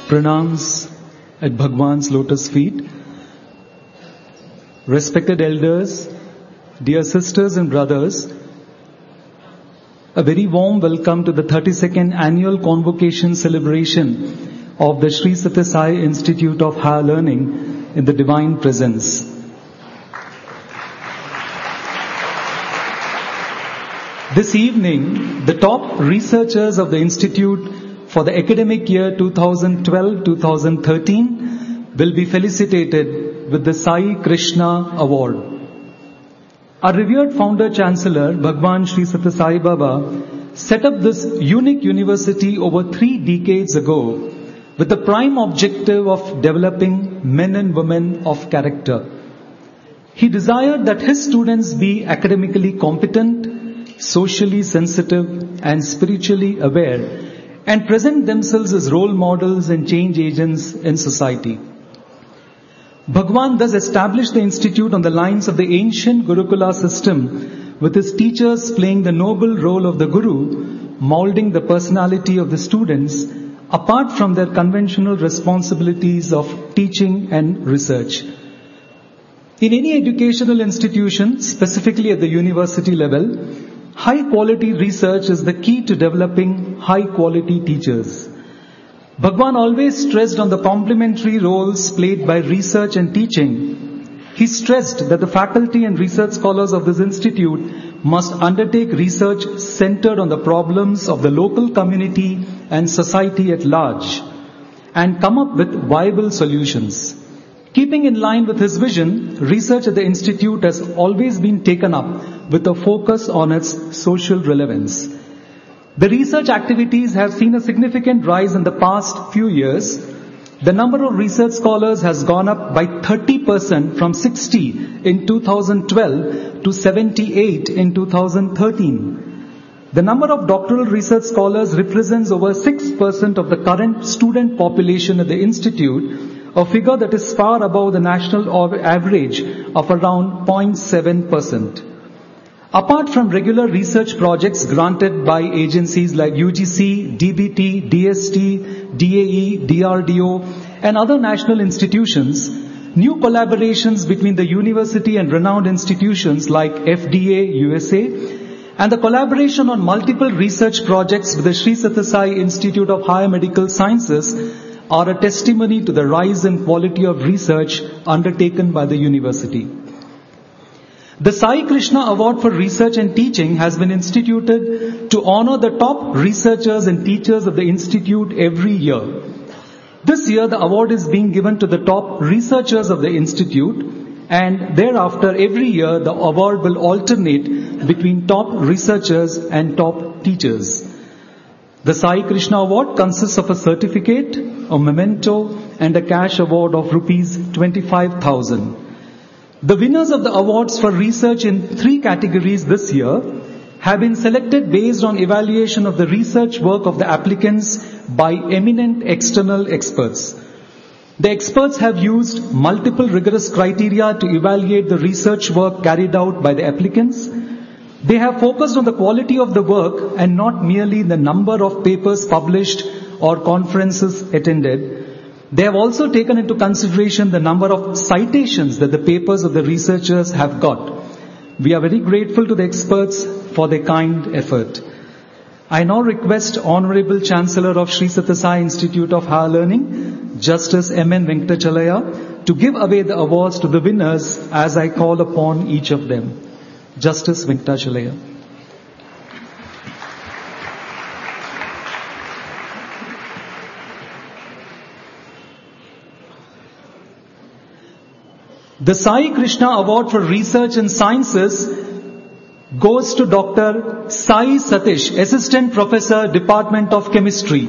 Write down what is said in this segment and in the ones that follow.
pranams at Bhagwan's lotus feet. Respected elders, dear sisters and brothers, a very warm welcome to the 32nd annual convocation celebration of the Sri Sathya Sai Institute of Higher Learning in the Divine Presence. This evening, the top researchers of the Institute for the academic year 2012-2013 will be felicitated with the Sai Krishna Award. Our revered founder chancellor, Bhagwan Sri Sathya Sai Baba, set up this unique university over 3 decades ago with the prime objective of developing men and women of character. He desired that his students be academically competent, socially sensitive and spiritually aware, and present themselves as role models and change agents in society. Bhagwan thus established the institute on the lines of the ancient Gurukula system, with his teachers playing the noble role of the Guru, moulding the personality of the students apart from their conventional responsibilities of teaching and research. In any educational institution, specifically at the university level, high quality research is the key to developing high quality teachers. Bhagwan always stressed on the complementary roles played by research and teaching. He stressed that the faculty and research scholars of this institute must undertake research centered on the problems of the local community and society at large and come up with viable solutions. Keeping in line with his vision, research at the institute has always been taken up with a focus on its social relevance. The research activities have seen a significant rise in the past few years. The number of research scholars has gone up by 30% from 60 in 2012 to 78 in 2013. The number of doctoral research scholars represents over 6% of the current student population at the institute, a figure that is far above the national average of around 0.7%. Apart from regular research projects granted by agencies like UGC, DBT, DST, DAE, DRDO and other national institutions, new collaborations between the university and renowned institutions like FDA, USA, and the collaboration on multiple research projects with the Sri Sathya Sai Institute of Higher Medical Sciences are a testimony to the rise in quality of research undertaken by the university. The Sai Krishna Award for Research and Teaching has been instituted to honor the top researchers and teachers of the institute every year. This year, the award is being given to the top researchers of the institute, and thereafter, every year, the award will alternate between top researchers and top teachers. The Sai Krishna Award consists of a certificate, a memento, and a cash award of rupees 25,000. The winners of the awards for research in 3 categories this year have been selected based on evaluation of the research work of the applicants by eminent external experts. The experts have used multiple rigorous criteria to evaluate the research work carried out by the applicants. They have focused on the quality of the work and not merely the number of papers published or conferences attended. They have also taken into consideration the number of citations that the papers of the researchers have got. We are very grateful to the experts for their kind effort. I now request Honorable Chancellor of Sri Sathya Sai Institute of Higher Learning, Justice M.N. Venkatachalaya, to give away the awards to the winners as I call upon each of them. Justice Venkatachalaya. The Sai Krishna Award for Research in Sciences goes to Dr. Sai Satish, Assistant Professor, Department of Chemistry.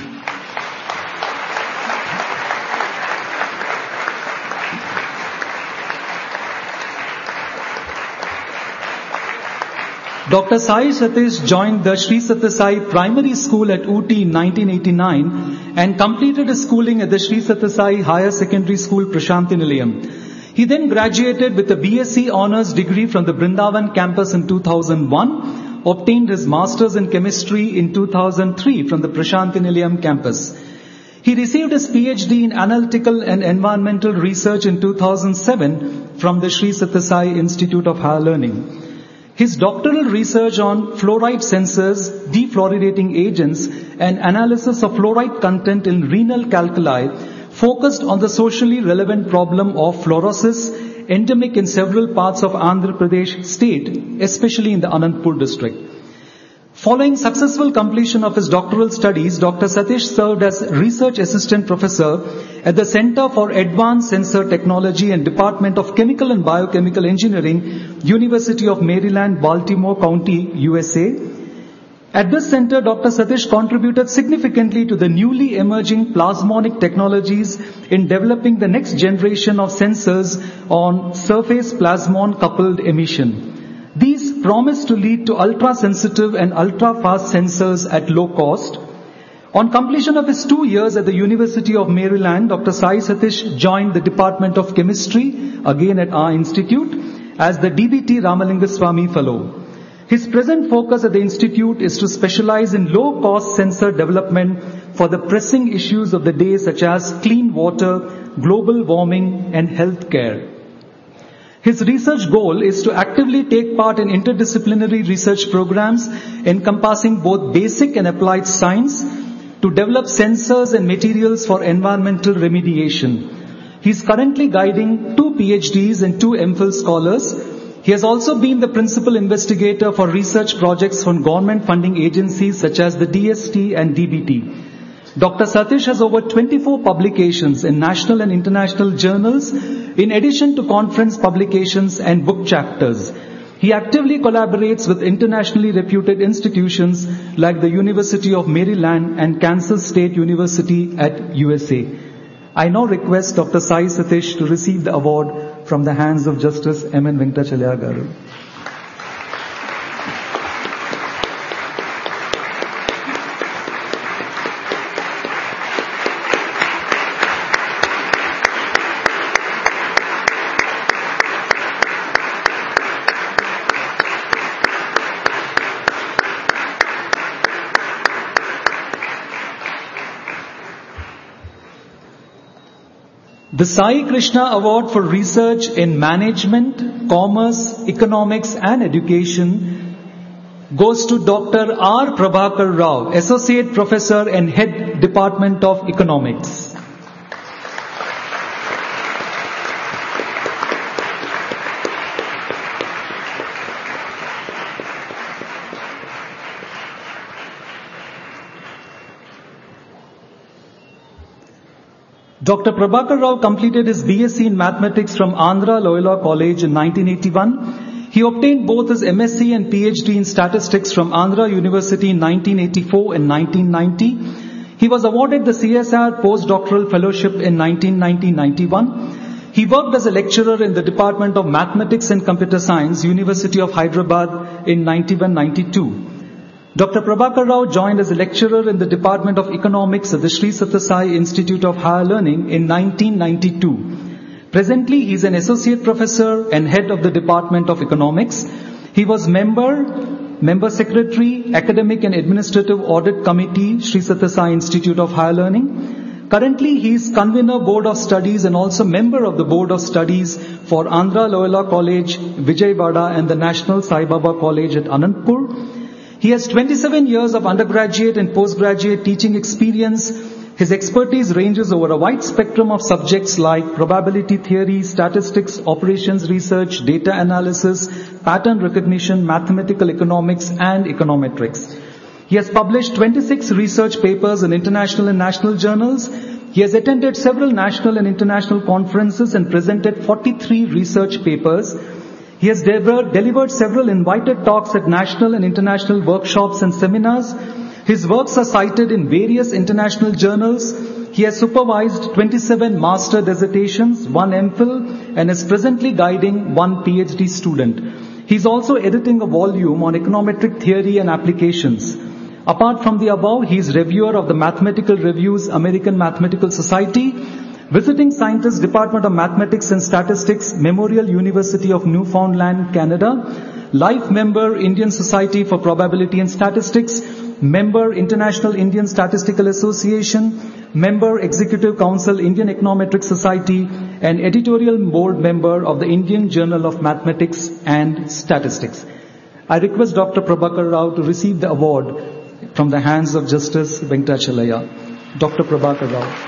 Dr. Sai Satish joined the Sri Sathya Sai Primary School at Ooty in 1989 and completed his schooling at the Sri Sathya Sai Higher Secondary School, Prashanthi Nilayam. He then graduated with a BSc Honours degree from the Brindavan campus in 2001, obtained his Masters in Chemistry in 2003 from the Prashanthi Nilayam campus. He received his PhD in Analytical and Environmental Research in 2007 from the Sri Sathya Sai Institute of Higher Learning. His doctoral research on fluoride sensors, defluoridating agents, and analysis of fluoride content in renal calculi focused on the socially relevant problem of fluorosis, endemic in several parts of Andhra Pradesh state, especially in the Anantapur district. Following successful completion of his doctoral studies, Dr. Satish served as Research Assistant Professor at the Center for Advanced Sensor Technology and Department of Chemical and Biochemical Engineering, University of Maryland, Baltimore County, USA. At this center, Dr. Satish contributed significantly to the newly emerging plasmonic technologies in developing the next generation of sensors on surface plasmon coupled emission. These promise to lead to ultra-sensitive and ultra-fast sensors at low cost. On completion of his 2 years at the University of Maryland, Dr. Sai Satish joined the Department of Chemistry, again at our institute, as the DBT Ramalingaswamy Fellow. His present focus at the institute is to specialize in low-cost sensor development for the pressing issues of the day such as clean water, global warming, and health care. His research goal is to actively take part in interdisciplinary research programs encompassing both basic and applied science to develop sensors and materials for environmental remediation. He is currently guiding 2 PhDs and 2 MPhil scholars. He has also been the principal investigator for research projects from government funding agencies such as the DST and DBT. Dr. Satish has over 24 publications in national and international journals, in addition to conference publications and book chapters. He actively collaborates with internationally reputed institutions like the University of Maryland and Kansas State University at USA. I now request Dr. Sai Satish to receive the award from the hands of Justice M.N. Venkatachalya Garu. The Sai Krishna Award for Research in Management, Commerce, Economics and Education goes to Dr. R. Prabhakar Rao, Associate Professor and Head Department of Economics. Dr. Prabhakar Rao completed his BSc in Mathematics from Andhra Loyola College in 1981. He obtained both his MSc and PhD in Statistics from Andhra University in 1984 and 1990. He was awarded the CSR Postdoctoral Fellowship in 1990-91. He worked as a lecturer in the Department of Mathematics and Computer Science, University of Hyderabad in 91-92. Dr. Prabhakar Rao joined as a lecturer in the Department of Economics at the Sri Sathya Sai Institute of Higher Learning in 1992. Presently, he is an associate professor and head of the Department of Economics. He was member secretary, academic and administrative audit committee, Sri Sathya Sai Institute of Higher Learning. Currently, he is convener board of studies and also member of the board of studies for Andhra Loyola College, Vijayawada and the National Sai Baba College at Anantapur. He has 27 years of undergraduate and postgraduate teaching experience. His expertise ranges over a wide spectrum of subjects like probability theory, statistics, operations research, data analysis, pattern recognition, mathematical economics, and econometrics. He has published 26 research papers in international and national journals. He has attended several national and international conferences and presented 43 research papers. He has delivered several invited talks at national and international workshops and seminars. His works are cited in various international journals. He has supervised 27 master dissertations, 1 MPhil, and is presently guiding 1 PhD student. He is also editing a volume on econometric theory and applications. Apart from the above, he is reviewer of the Mathematical Reviews, American Mathematical Society, visiting scientist, Department of Mathematics and Statistics, Memorial University of Newfoundland, Canada, life member, Indian Society for Probability and Statistics, member International Indian Statistical Association, member Executive Council Indian Econometric Society, and editorial board member of the Indian Journal of Mathematics and Statistics. I request Dr. Prabhakar Rao to receive the award from the hands of Justice Venkatachalaya. Dr. Prabhakar Rao.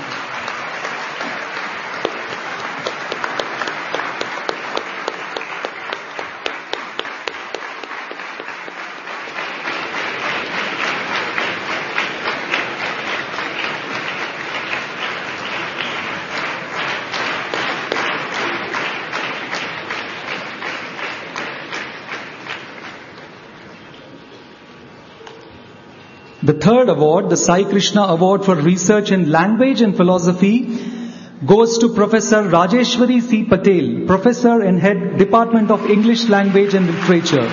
The third award, the Sai Krishna Award for Research in Language and Philosophy, goes to Professor Rajeshwari C. Patel, Professor and Head, Department of English Language and Literature.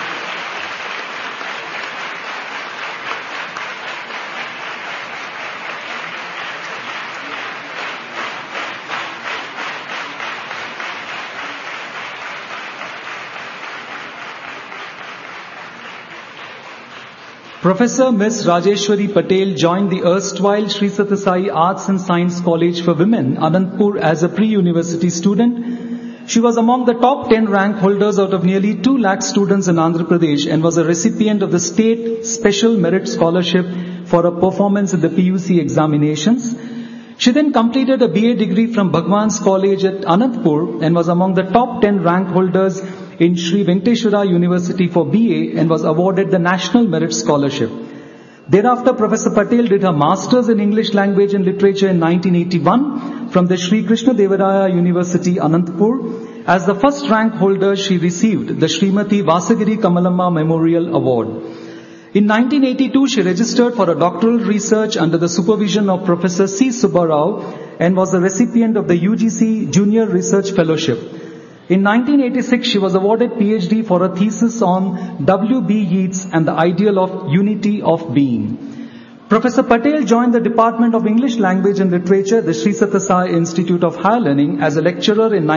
Professor Ms. Rajeshwari Patel joined the erstwhile Sri Sathya Sai Arts and Science College for Women, Anandpur, as a pre-university student. She was among the top 10 rank holders out of nearly 2 lakh students in Andhra Pradesh and was a recipient of the State Special Merit Scholarship for her performance in the PUC examinations. She then completed a BA degree from Bhagwan's College at Anandpur and was among the top 10 rank holders in Sri Venkateshwara University for BA and was awarded the National Merit Scholarship. Thereafter, Professor Patel did her Masters in English Language and Literature in 1981 from the Sri Krishna Devaraya University, Anantapur. As the first rank holder, she received the Srimati Vasagiri Kamalamma Memorial Award. In 1982, she registered for a doctoral research under the supervision of Professor C. Subba Rao and was a recipient of the UGC Junior Research Fellowship. In 1986, she was awarded PhD for a thesis on W.B. Yeats and the ideal of unity of being. Professor Patel joined the Department of English Language and Literature at the Sri Sathya Sai Institute of Higher Learning as a lecturer in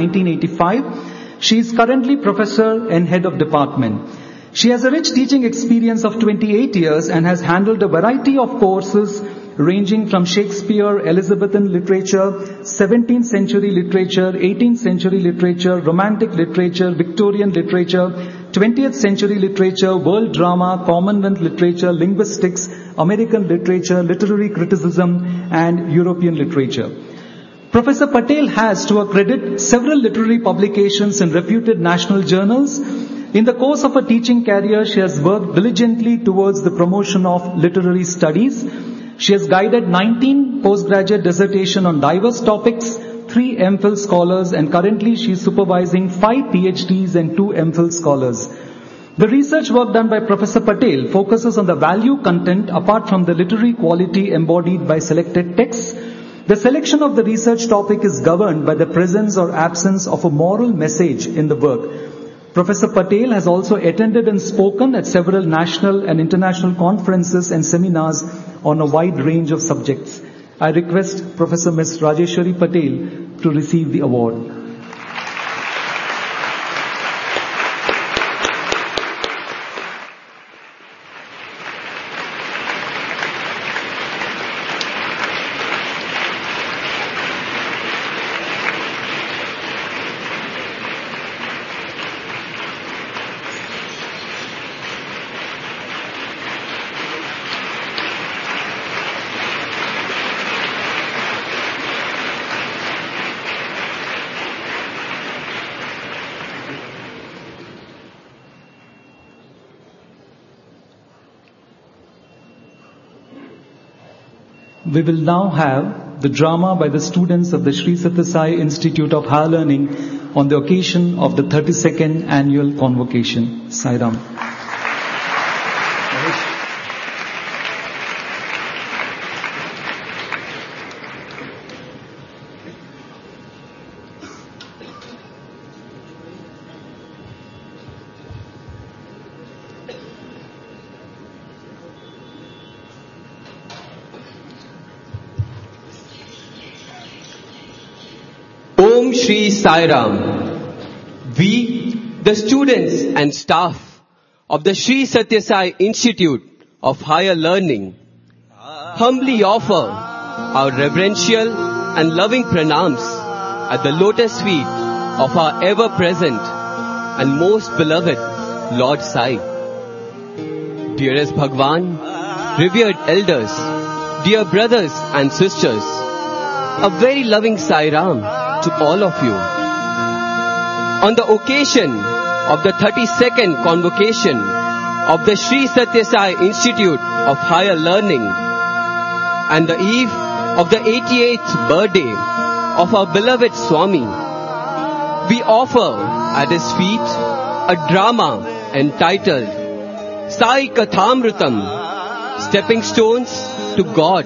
1985. She is currently professor and head of department. She has a rich teaching experience of 28 years and has handled a variety of courses ranging from Shakespeare, Elizabethan literature, 17th century literature, 18th century literature, romantic literature, Victorian literature, 20th century literature, world drama, Commonwealth literature, linguistics, American literature, literary criticism, and European literature. Professor Patel has, to her credit, several literary publications in reputed national journals. In the course of her teaching career, she has worked diligently towards the promotion of literary studies. She has guided 19 postgraduate dissertations on diverse topics, 3 MPhil scholars, and currently she is supervising 5 PhDs and 2 MPhil scholars. The research work done by Professor Patel focuses on the value content apart from the literary quality embodied by selected texts. The selection of the research topic is governed by the presence or absence of a moral message in the work. Professor Patel has also attended and spoken at several national and international conferences and seminars on a wide range of subjects. I request Professor Ms. Rajeshwari Patel to receive the award. We will now have the drama by the students of the Sri Sathya Sai Institute of Higher Learning on the occasion of the 32nd annual convocation. Sai Ram. Om Shri Sai Ram. We, the students and staff of the Sri Sathya Sai Institute of higher learning, humbly offer our reverential and loving pranams at the lotus feet of our ever-present and most beloved Lord Sai. Dearest Bhagwan, revered elders, dear brothers and sisters, a very loving Sai Ram to all of you. On the occasion of the 32nd convocation of the Sri Satya Sai Institute of Higher Learning and the eve of the 88th birthday of our beloved Swami, we offer at his feet a drama entitled Sai Kathamrutam, Stepping Stones to God.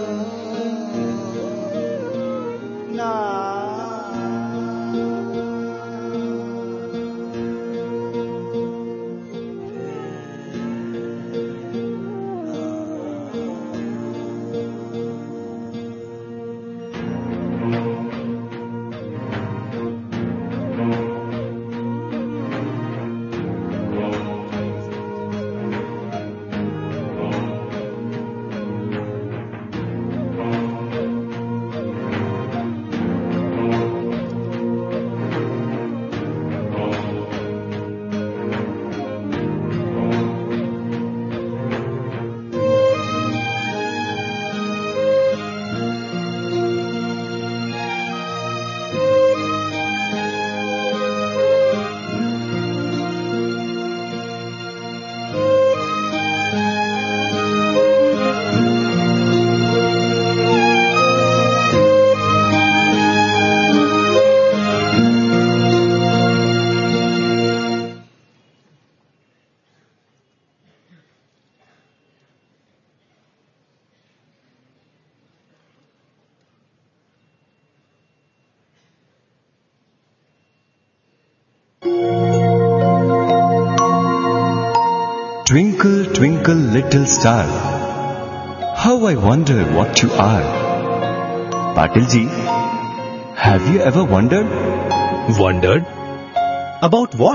Twinkle, twinkle, little star, how I wonder what you are. Patilji, have you ever wondered? Wondered? About what?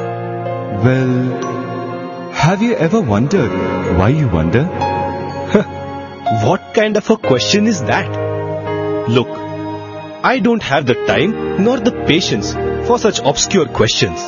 Well, have you ever wondered why you wonder? What kind of a question is that? Look, I don't have the time nor the patience for such obscure questions.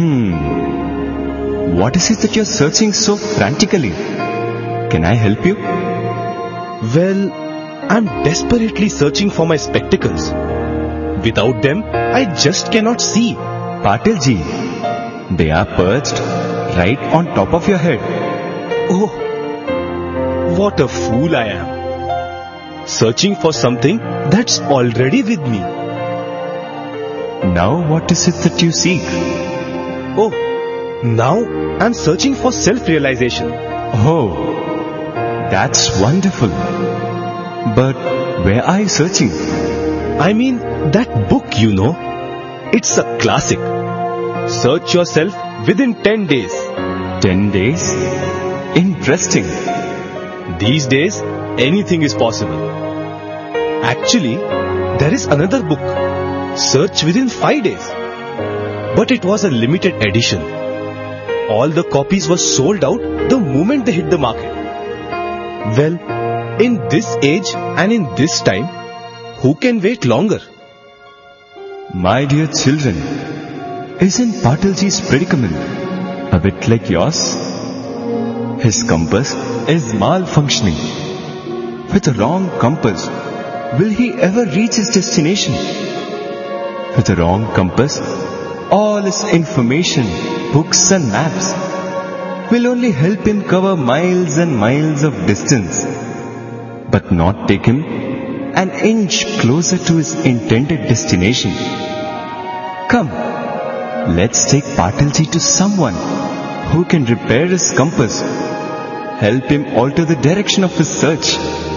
What is it that you're searching so frantically? Can I help you? Well, I'm desperately searching for my spectacles. Without them, I just cannot see. Patilji, they are perched right on top of your head. Oh, what a fool I am. Searching for something that's already with me. Now what is it that you seek? Oh, now I'm searching for self-realization. Oh, that's wonderful. But where are you searching? I mean, that book, you know. It's a classic. Search yourself within 10 days. 10 days? Interesting. These days, anything is possible. Actually, there is another book. Search within 5 days. But it was a limited edition. All the copies were sold out the moment they hit the market. Well, in this age and in this time, who can wait longer? My dear children, isn't Patilji's predicament a bit like yours? His compass is malfunctioning. With a wrong compass, will he ever reach his destination? With a wrong compass, all his information, books and maps will only help him cover miles and miles of distance, but not take him an inch closer to his intended destination. Come, let's take Patilji to someone who can repair his compass, help him alter the direction of his search.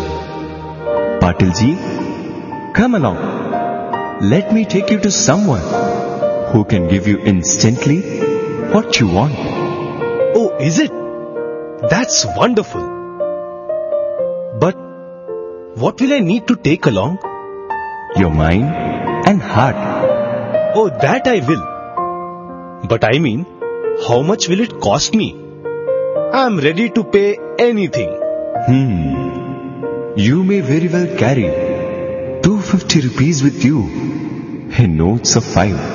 Patilji, come along. Let me take you to someone who can give you instantly what you want. Oh, is it? That's wonderful. But what will I need to take along? Your mind and heart. Oh, that I will. But I mean, how much will it cost me? I'm ready to pay anything. You may very well carry 250 rupees with you in notes of 5.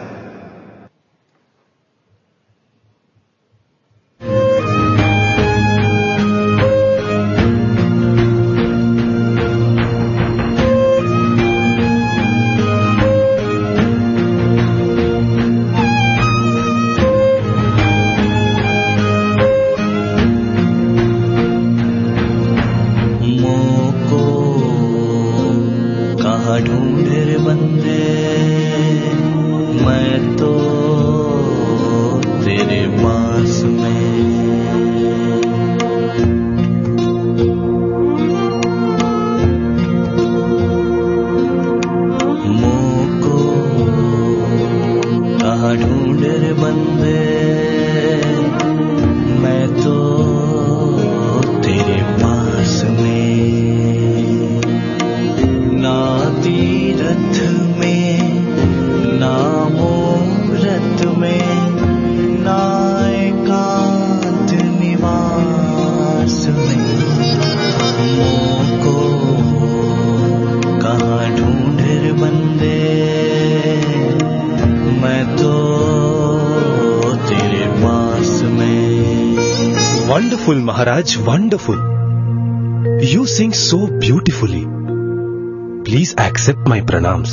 Wonderful, Maharaj, wonderful. You sing so beautifully. Please accept my pranams.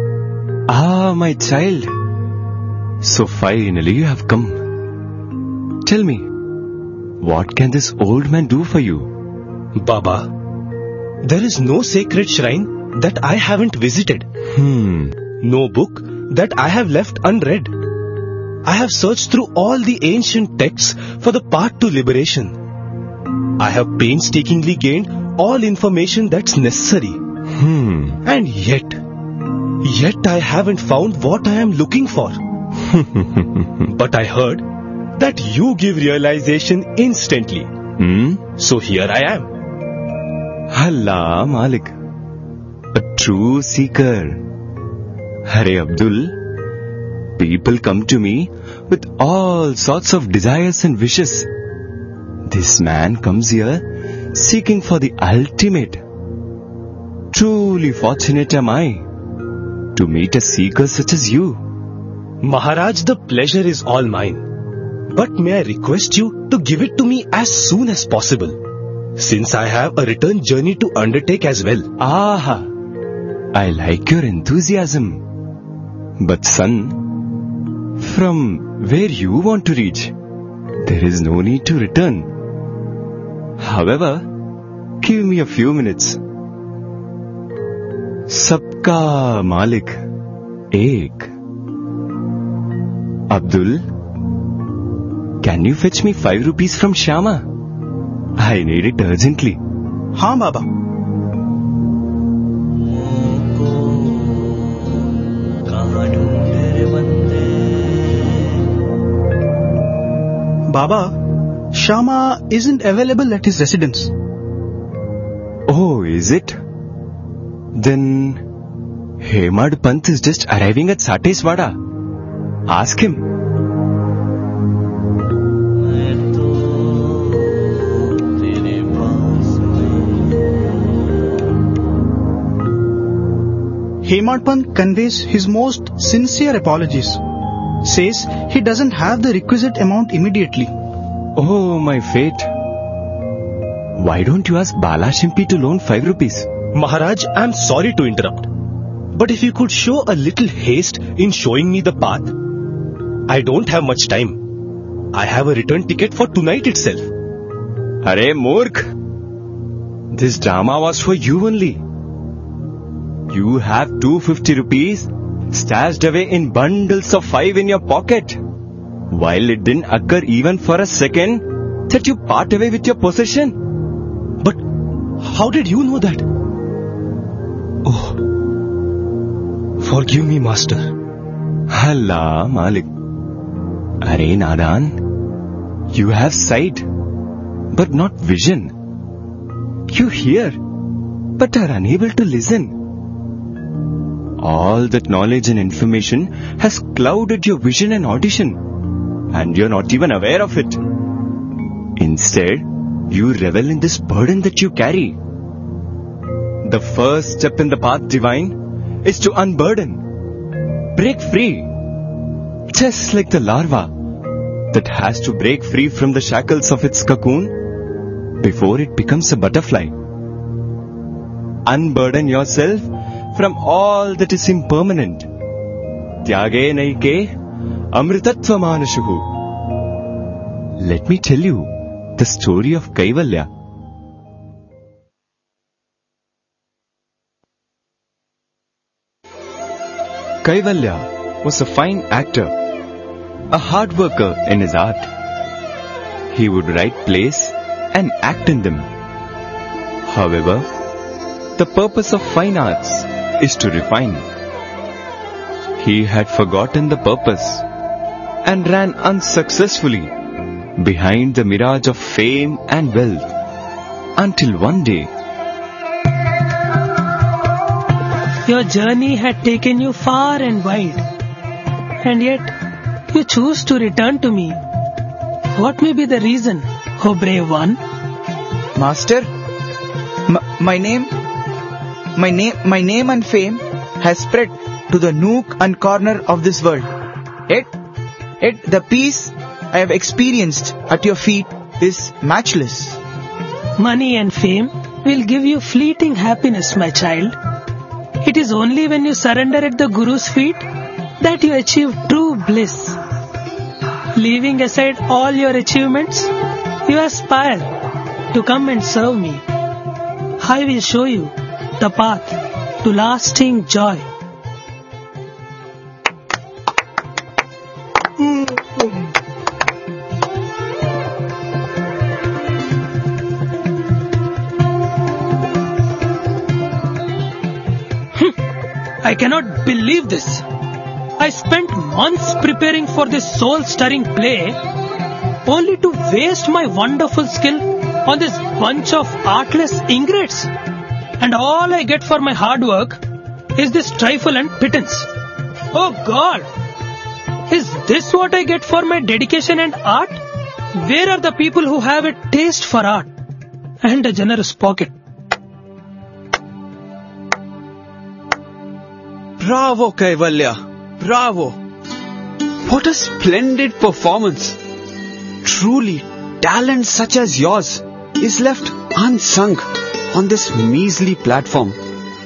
Ah, my child. So finally you have come. Tell me, what can this old man do for you? Baba, there is no sacred shrine that I haven't visited. No book that I have left unread. I have searched through all the ancient texts for the path to liberation. I have painstakingly gained all information that's necessary. And yet I haven't found what I am looking for. But I heard that you give realization instantly. So here I am. Allah Malik, a true seeker. Hare Abdul, people come to me with all sorts of desires and wishes. This man comes here seeking for the ultimate. Truly fortunate am I to meet a seeker such as you. Maharaj, the pleasure is all mine. But may I request you to give it to me as soon as possible, since I have a return journey to undertake as well. Aha! I like your enthusiasm. But son, from where you want to reach, there is no need to return. However, give me a few minutes. Sabka Malik Ek. Abdul, can you fetch me 5 rupees from Shyama? I need it urgently. हाँ बाबा. Baba, Shyama isn't available at his residence. Oh, is it? Then Hemad Pant is just arriving at Sateswada. Ask him. Hemad Pant conveys his most sincere apologies. Says he doesn't have the requisite amount immediately. Oh, my fate. Why don't you ask Bala Shimpi to loan 5 rupees? Maharaj, I am sorry to interrupt. But if you could show a little haste in showing me the path. I don't have much time. I have a return ticket for tonight itself. Arey Murkh. This drama was for you only. You have 250 rupees stashed away in bundles of 5 in your pocket. While it didn't occur even for a second that you part away with your possession. But how did you know that? Oh, forgive me, Master. Allah Malik. Arey Nadan, you have sight, but not vision. You hear, but are unable to listen. All that knowledge and information has clouded your vision and audition, and you're not even aware of it. Instead, you revel in this burden that you carry. The first step in the path divine is to unburden, break free, just like the larva that has to break free from the shackles of its cocoon before it becomes a butterfly. Unburden yourself from all that is impermanent. Tyage naike amritatva manashuhu. Let me tell you the story of Kaivalya. Kaivalya was a fine actor, a hard worker in his art. He would write plays and act in them. However, the purpose of fine arts is to refine. He had forgotten the purpose and ran unsuccessfully behind the mirage of fame and wealth until one day. Your journey had taken you far and wide, and yet you choose to return to me. What may be the reason, O brave one? Master, my name and fame has spread to the nook and corner of this world. Yet the peace I have experienced at your feet is matchless. Money and fame will give you fleeting happiness, my child. It is only when you surrender at the Guru's feet that you achieve true bliss. Leaving aside all your achievements, you aspire to come and serve me. I will show you the path to lasting joy. I cannot believe this. I spent months preparing for this soul-stirring play only to waste my wonderful skill on this bunch of artless ingrates. And all I get for my hard work is this trifle and pittance. Oh God! Is this what I get for my dedication and art? Where are the people who have a taste for art and a generous pocket? Bravo, Kaivalya! Bravo! What a splendid performance! Truly, talent such as yours is left unsung on this measly platform.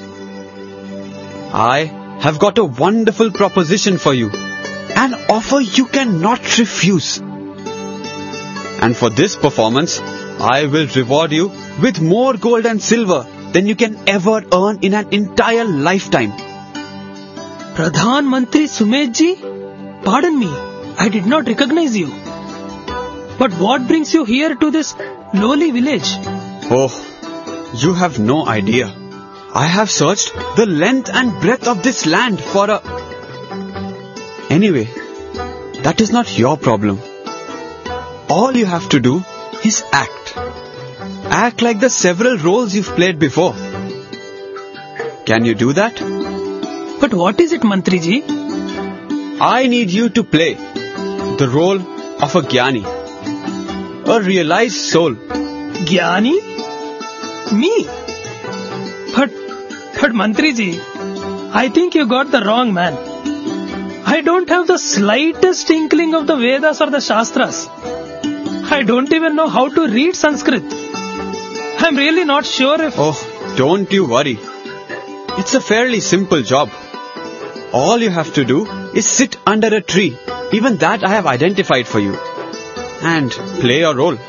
I have got a wonderful proposition for you, an offer you cannot refuse. And for this performance, I will reward you with more gold and silver than you can ever earn in an entire lifetime. Pradhan Mantri Sumed ji, pardon me, I did not recognize you. But what brings you here to this lowly village? Oh, you have no idea. I have searched the length and breadth of this land for a... Anyway, that is not your problem. All you have to do is act. Act like the several roles you've played before. Can you do that? But what is it, Mantri ji? I need you to play the role of a Jnani, a realized soul. Jnani? Me? But Mantri ji, I think you got the wrong man. I don't have the slightest inkling of the Vedas or the Shastras. I don't even know how to read Sanskrit. I'm really not sure if... Oh, don't you worry. It's a fairly simple job. All you have to do is sit under a tree, even that I have identified for you, and play your role.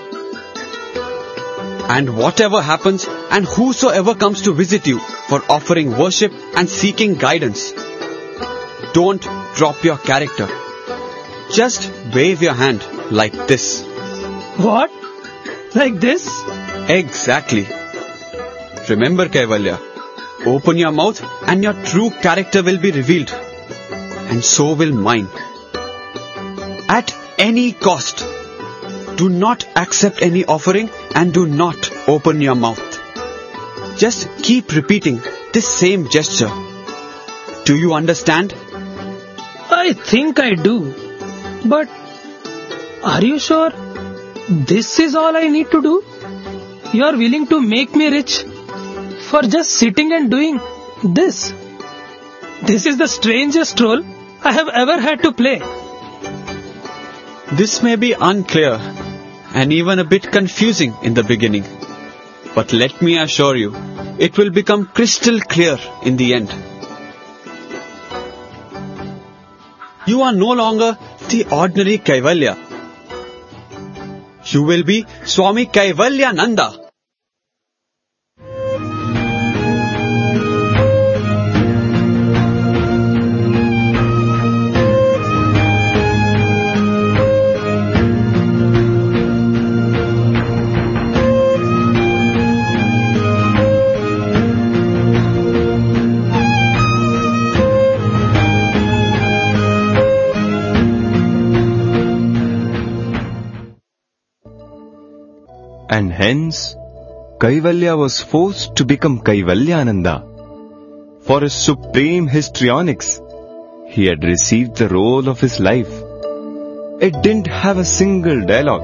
And whatever happens and whosoever comes to visit you for offering worship and seeking guidance, don't drop your character. Just wave your hand like this. What? Like this? Exactly. Remember, Kaivalya, open your mouth and your true character will be revealed. And so will mine. At any cost, do not accept any offering and do not open your mouth. Just keep repeating this same gesture. Do you understand? I think I do. But are you sure this is all I need to do? you are willing to make me rich for just sitting and doing this. This is the strangest role I have ever had to play. This may be unclear and even a bit confusing in the beginning. But let me assure you, it will become crystal clear in the end. You are no longer the ordinary Kaivalya. You will be Swami Kaivalyananda. And hence, Kaivalya was forced to become Kaivalyananda. For his supreme histrionics, he had received the role of his life. It didn't have a single dialogue.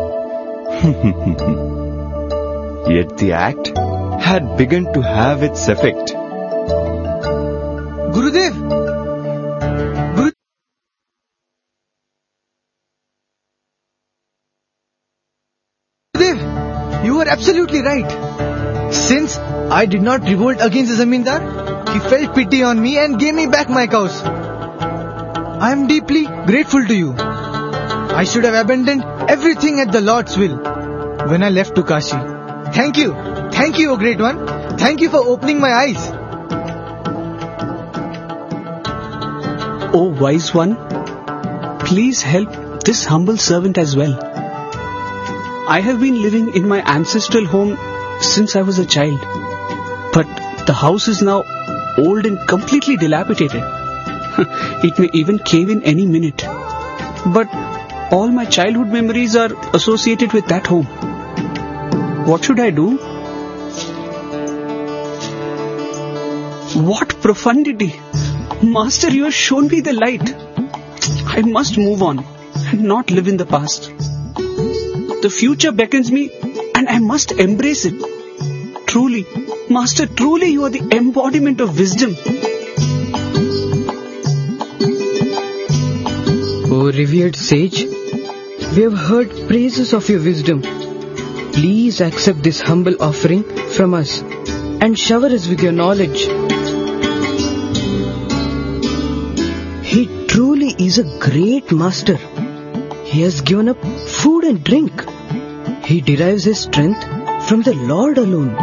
Yet the act had begun to have its effect. Gurudev! You are absolutely right. Since I did not revolt against the Zamindar, he felt pity on me and gave me back my cows. I am deeply grateful to you. I should have abandoned everything at the Lord's will when I left to Kashi. Thank you. Thank you, O Great One. Thank you for opening my eyes. O Wise One, please help this humble servant as well. I have been living in my ancestral home since I was a child. But the house is now old and completely dilapidated. It may even cave in any minute. But all my childhood memories are associated with that home. What should I do? What profundity! Master, you have shown me the light. I must move on and not live in the past. The future beckons me and I must embrace it. Truly, Master, truly you are the embodiment of wisdom. O revered sage, we have heard praises of your wisdom. Please accept this humble offering from us and shower us with your knowledge. He truly is a great master. He has given up food and drink. He derives his strength from the Lord alone.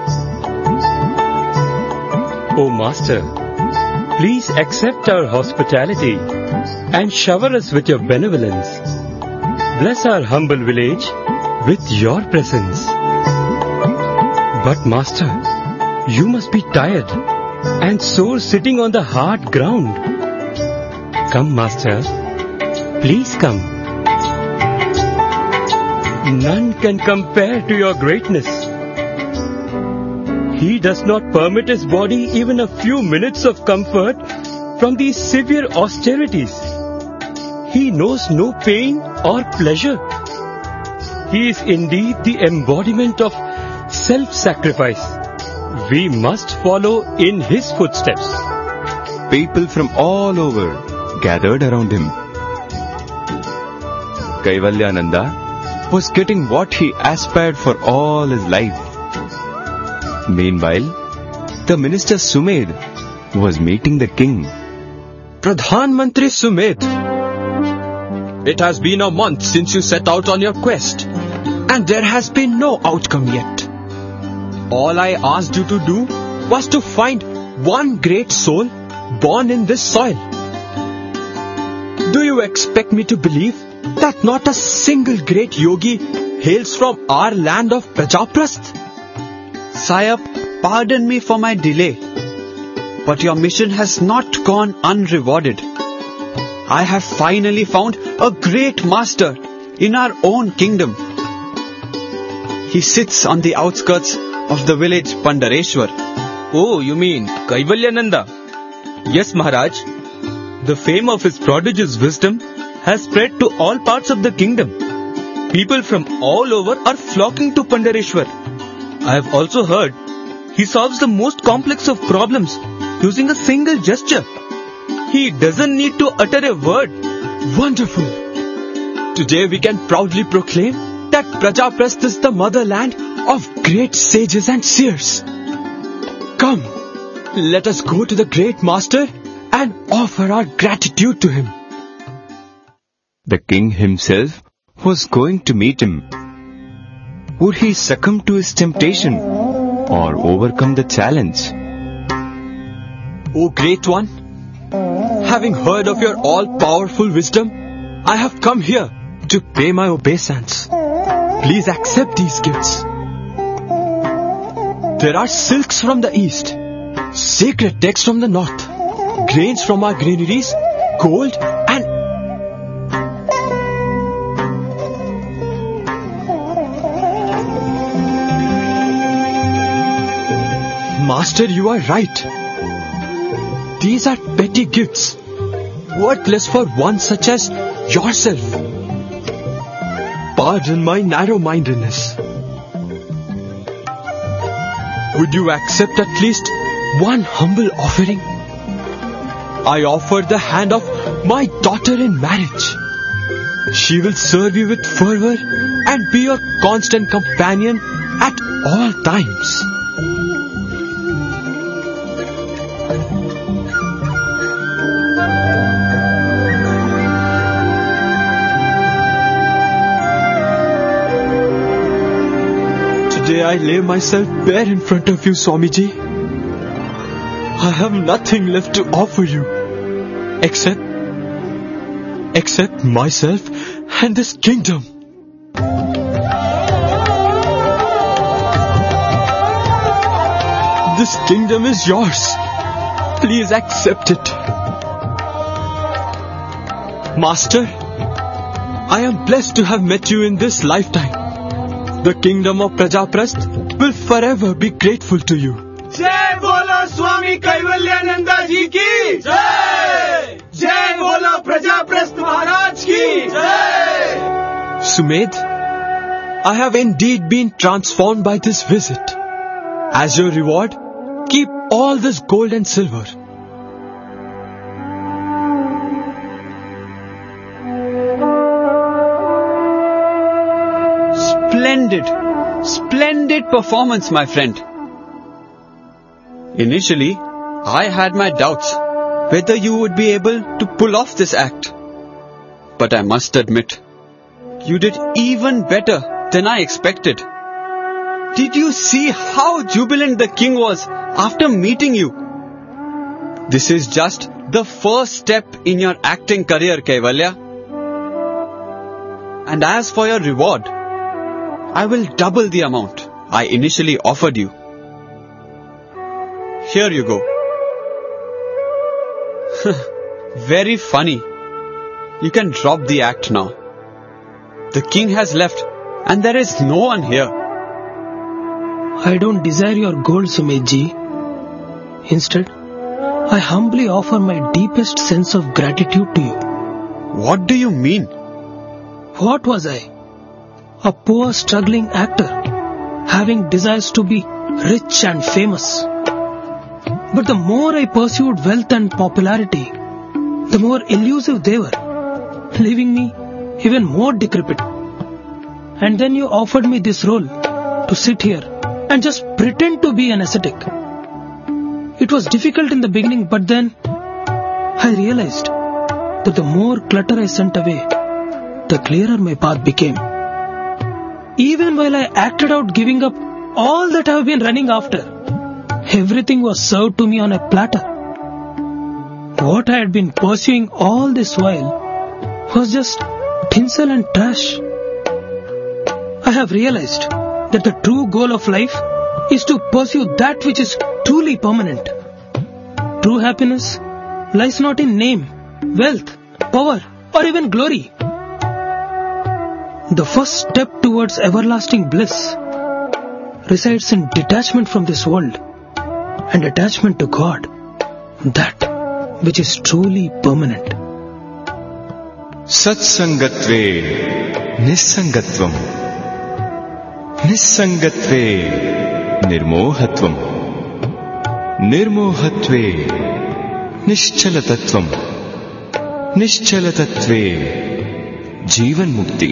O Master, please accept our hospitality and shower us with your benevolence. Bless our humble village with your presence. But Master, you must be tired and sore sitting on the hard ground. Come, Master, please come. None can compare to your greatness. He does not permit his body even a few minutes of comfort from these severe austerities. He knows no pain or pleasure. He is indeed the embodiment of self-sacrifice. We must follow in his footsteps. People from all over gathered around him. Kaivalyananda was getting what he aspired for all his life. Meanwhile, the minister Sumed was meeting the king. Pradhan Mantri Sumed, it has been a month since you set out on your quest, and there has been no outcome yet. All I asked you to do was to find one great soul born in this soil. Do you expect me to believe that not a single great yogi hails from our land of Prajaprast? Sire, pardon me for my delay, but your mission has not gone unrewarded. I have finally found a great master in our own kingdom. He sits on the outskirts of the village Pandareshwar. Oh, you mean Kaivalyananda? Yes, Maharaj. The fame of his prodigious wisdom has spread to all parts of the kingdom. People from all over are flocking to Pandareshwar I have also heard he solves the most complex of problems using a single gesture. He doesn't need to utter a word. Wonderful! Today we can proudly proclaim that Prajaprasth is the motherland of great sages and seers. Come, let us go to the great master and offer our gratitude to him. The king himself was going to meet him. Would he succumb to his temptation or overcome the challenge? O great one, having heard of your all-powerful wisdom, I have come here to pay my obeisance. Please accept these gifts. There are silks from the east, sacred texts from the north, grains from our granaries, gold and... Master, you are right. These are petty gifts, worthless for one such as yourself. Pardon my narrow-mindedness. Would you accept at least one humble offering? I offer the hand of my daughter in marriage. She will serve you with fervor and be your constant companion at all times. Today I lay myself bare in front of you, Swamiji. I have nothing left to offer you except myself and this kingdom. This kingdom is yours. Please accept it. Master, I am blessed to have met you in this lifetime. The kingdom of Prajaprasth will forever be grateful to you. जय बोलो स्वामी कैवल्यानंद जी की जय, जय बोलो प्रजाप्रस्थ महाराज की जय. Sumed, I have indeed been transformed by this visit. As your reward, keep all this gold and silver. Splendid performance, my friend. Initially, I had my doubts whether you would be able to pull off this act. But I must admit, you did even better than I expected. Did you see how jubilant the king was after meeting you? This is just the first step in your acting career, Kaivalya. And as for your reward, I will double the amount I initially offered you. Here you go. Very funny. You can drop the act now. The king has left and there is no one here. I don't desire your gold, Sumedji. Instead, I humbly offer my deepest sense of gratitude to you. What do you mean? What was I? A poor struggling actor, having desires to be rich and famous. But the more I pursued wealth and popularity, the more elusive they were, leaving me even more decrepit. And then you offered me this role to sit here and just pretend to be an ascetic. It was difficult in the beginning, but then I realized that the more clutter I sent away, the clearer my path became. Even while I acted out giving up all that I have been running after, everything was served to me on a platter. What I had been pursuing all this while was just tinsel and trash. I have realized that the true goal of life is to pursue that which is truly permanent. True happiness lies not in name, wealth, power, or even glory. The first step towards everlasting bliss resides in detachment from this world and attachment to God, that which is truly permanent. Satsangatve Nisangatvam. निस्संगत्वे निर्मोहत्वम् निर्मोहत्वे निश्चलतत्वम् निश्चलतत्वे जीवन मुक्ति.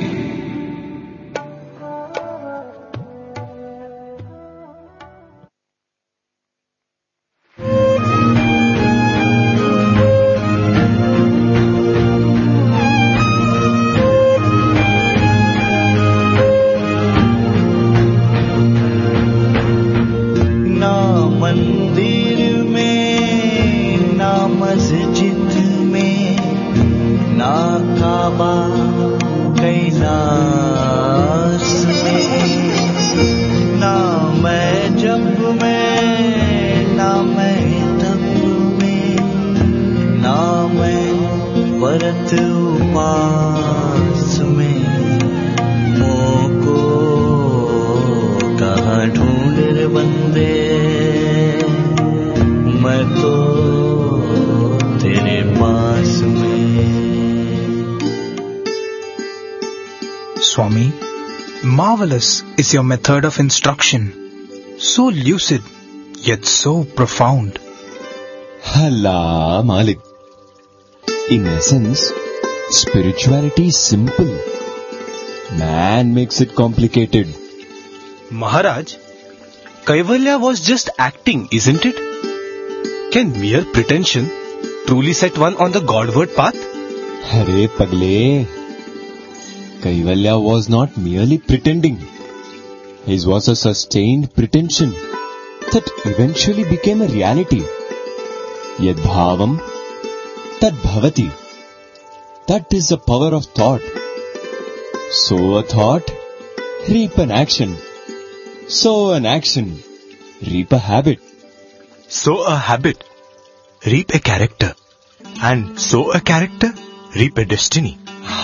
Swami, marvelous is your method of instruction. So lucid, yet so profound. Allah Malik. In essence, spirituality is simple. Man makes it complicated. Maharaj, Kaivalya was just acting, isn't it? Can mere pretension truly set one on the Godward path? Hare Pagle. Kaivalya was not merely pretending. His was a sustained pretension that eventually became a reality. Yad bhavam, tad bhavati. That is the power of thought. Sow a thought, reap an action. Sow an action, reap a habit. Sow a habit, reap a character. And sow a character, reap a destiny.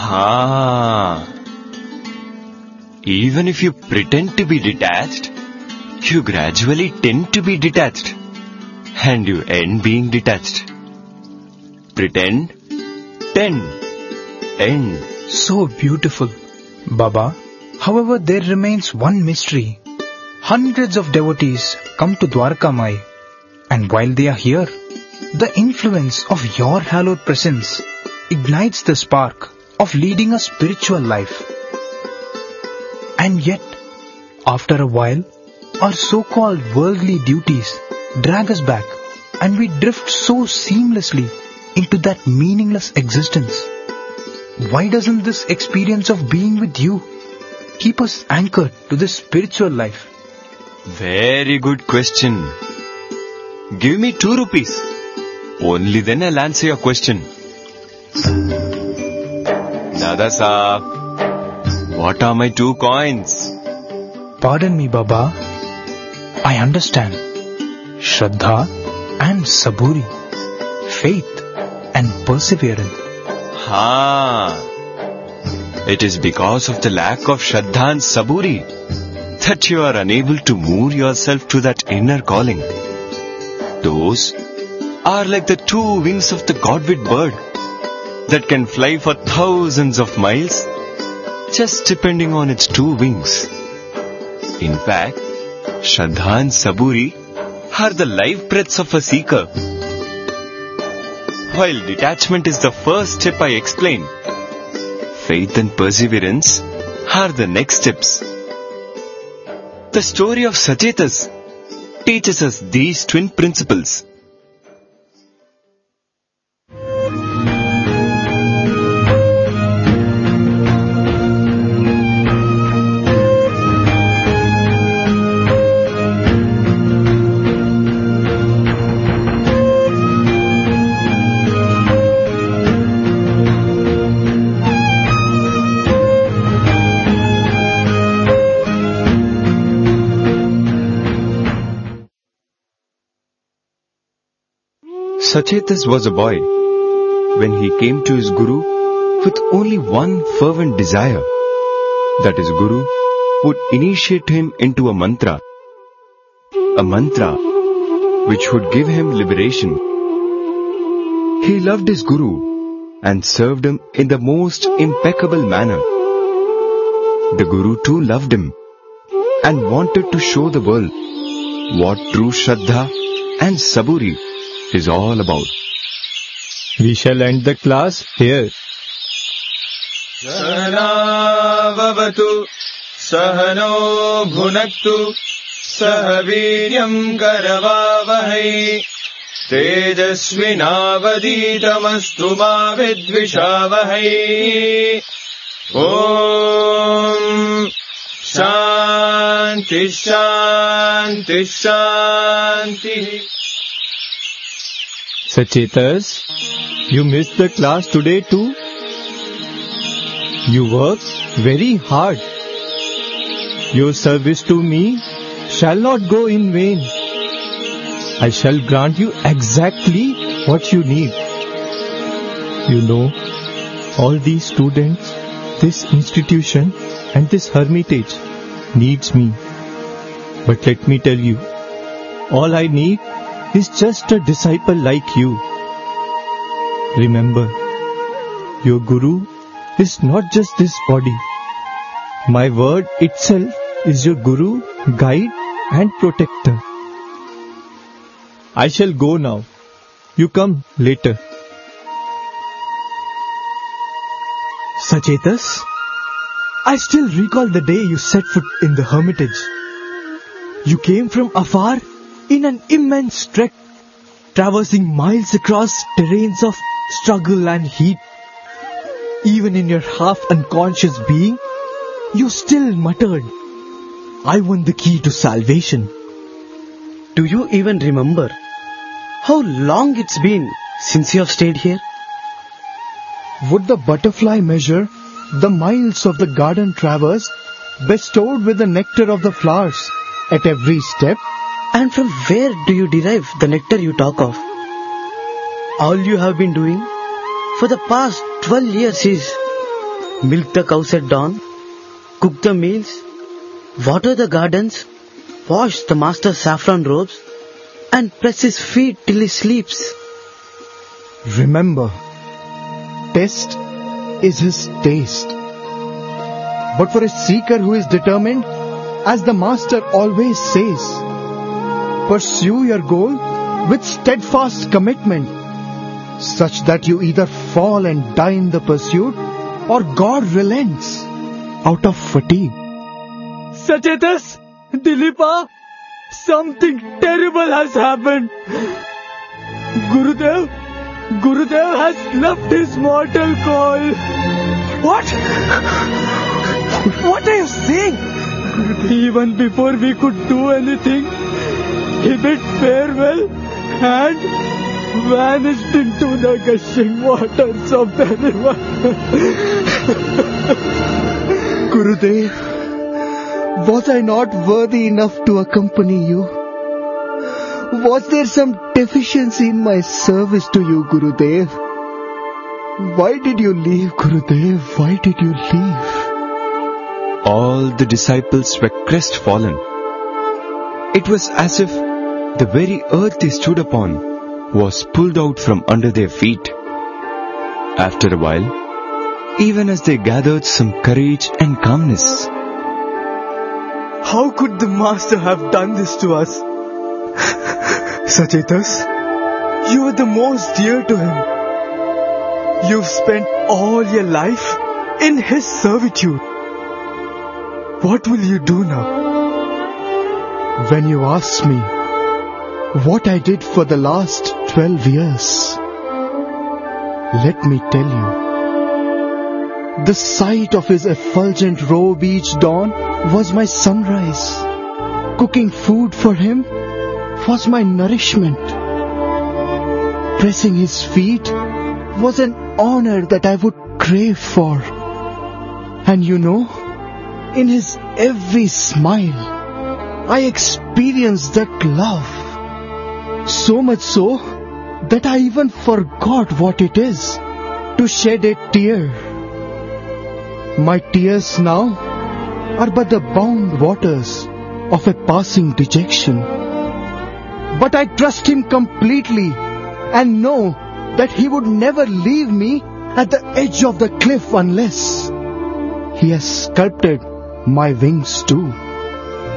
Even if you pretend to be detached, you gradually tend to be detached. And you end being detached. Pretend, tend, end. So beautiful. Baba, however, there remains one mystery. Hundreds of devotees come to Dwarkamai, and while they are here, the influence of your hallowed presence ignites the spark of leading a spiritual life. And yet, after a while, our so-called worldly duties drag us back and we drift so seamlessly into that meaningless existence. Why doesn't this experience of being with you keep us anchored to this spiritual life? Very good question. Give me 2 rupees. Only then I'll answer your question. Dada Saab, what are my 2 coins? Pardon me, Baba. I understand. Shraddha and Saburi. Faith and perseverance. It is because of the lack of Shraddha and Saburi that you are unable to move yourself to that inner calling. Those are like the 2 wings of the Godwit bird that can fly for thousands of miles just depending on its 2 wings. In fact, Shraddha and Saburi are the life breaths of a seeker. While detachment is the first step I explained, faith and perseverance are the next steps. The story of Sachetas teaches us these twin principles. Sachetas was a boy when he came to his Guru with only one fervent desire, that his Guru would initiate him into a mantra which would give him liberation. He loved his Guru and served him in the most impeccable manner. The Guru too loved him and wanted to show the world what true Shraddha and Saburi is all about. We shall end the class here. Sahana vavatu, sahano bhunaktu, sahaviryam karavavahai, tejasvinavaditamastu ma vidvishavahai. Om Shanti Shanti Shanti. Sachetas, you missed the class today too? You worked very hard. Your service to me shall not go in vain. I shall grant you exactly what you need. You know, all these students, this institution and this hermitage needs me. But let me tell you, all I need is just a disciple like you. Remember, your Guru is not just this body. My word itself is your Guru, guide and protector. I shall go now. You come later. Sachetas, I still recall the day you set foot in the hermitage. You came from afar in an immense trek, traversing miles across terrains of struggle and heat. Even in your half unconscious being, you still muttered, I want the key to salvation. Do you even remember how long it's been since you have stayed here? Would the butterfly measure the miles of the garden traversed, bestowed with the nectar of the flowers at every step? And from where do you derive the nectar you talk of? All you have been doing for the past 12 years is milk the cows at dawn, cook the meals, water the gardens, wash the master's saffron robes, and press his feet till he sleeps. Remember, test is his taste. But for a seeker who is determined, as the master always says, pursue your goal with steadfast commitment, such that you either fall and die in the pursuit, or God relents out of fatigue. Sachetas, Dilipa, something terrible has happened. Gurudev has left his mortal coil. What? What are you saying? Even before we could do anything, he bid farewell and vanished into the gushing waters of the river. Gurudev, was I not worthy enough to accompany you? Was there some deficiency in my service to you, Gurudev? Why did you leave, Gurudev? Why did you leave? All the disciples were crestfallen. It was as if the very earth they stood upon was pulled out from under their feet. After a while, even as they gathered some courage and calmness, how could the master have done this to us? Sachetas, you are the most dear to him. You've spent all your life in his servitude. What will you do now? When you ask me what I did for the last 12 years, let me tell you. The sight of his effulgent robe each dawn was my sunrise. Cooking food for him was my nourishment. Pressing his feet was an honor that I would crave for. And you know, in his every smile, I experienced that love. So much so that I even forgot what it is to shed a tear. My tears now are but the bound waters of a passing dejection. But I trust him completely and know that he would never leave me at the edge of the cliff unless he has sculpted my wings too.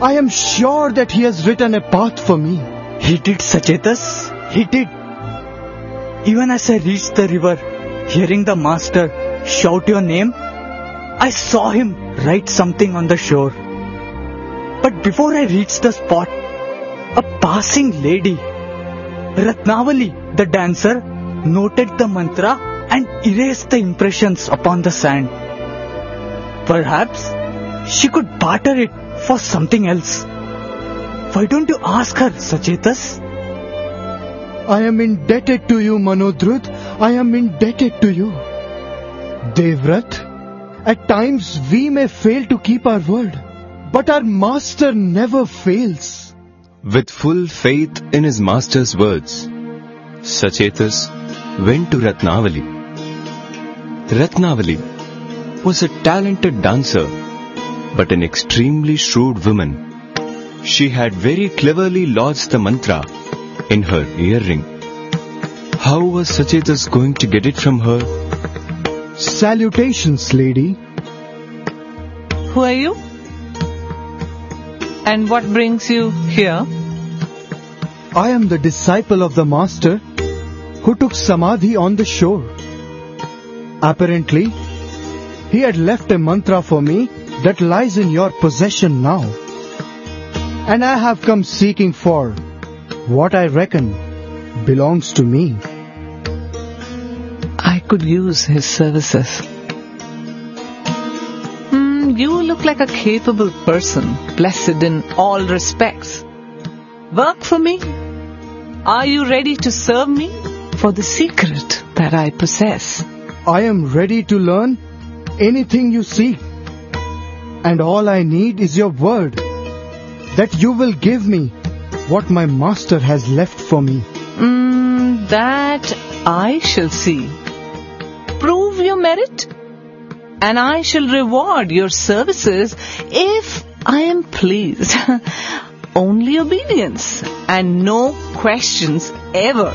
I am sure that he has written a path for me. He did, Sachetas. He did. Even as I reached the river, hearing the master shout your name, I saw him write something on the shore. But before I reached the spot, a passing lady, Ratnavali, the dancer, noted the mantra and erased the impressions upon the sand. Perhaps she could barter it for something else. Why don't you ask her, Sachetas? I am indebted to you, Manodrut. I am indebted to you. Devrat, at times we may fail to keep our word, but our master never fails. With full faith in his master's words, Sachetas went to Ratnavali. Ratnavali was a talented dancer, but an extremely shrewd woman. She had very cleverly lodged the mantra in her earring. How was Sachetas going to get it from her? Salutations, lady. Who are you? And what brings you here? I am the disciple of the master who took samadhi on the shore. Apparently, he had left a mantra for me that lies in your possession now. And I have come seeking for what I reckon belongs to me. I could use his services. You look like a capable person, blessed in all respects. Work for me? Are you ready to serve me for the secret that I possess? I am ready to learn anything you seek. And all I need is your word that you will give me what my master has left for me. That I shall see. Prove your merit, and I shall reward your services if I am pleased. Only obedience and no questions ever.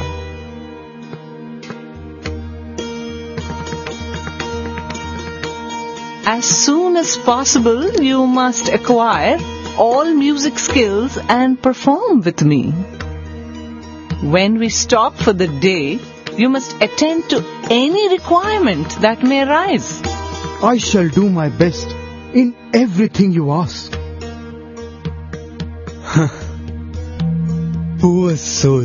As soon as possible, you must acquire all music skills and perform with me. When we stop for the day, you must attend to any requirement that may arise. I shall do my best in everything you ask. Poor soul.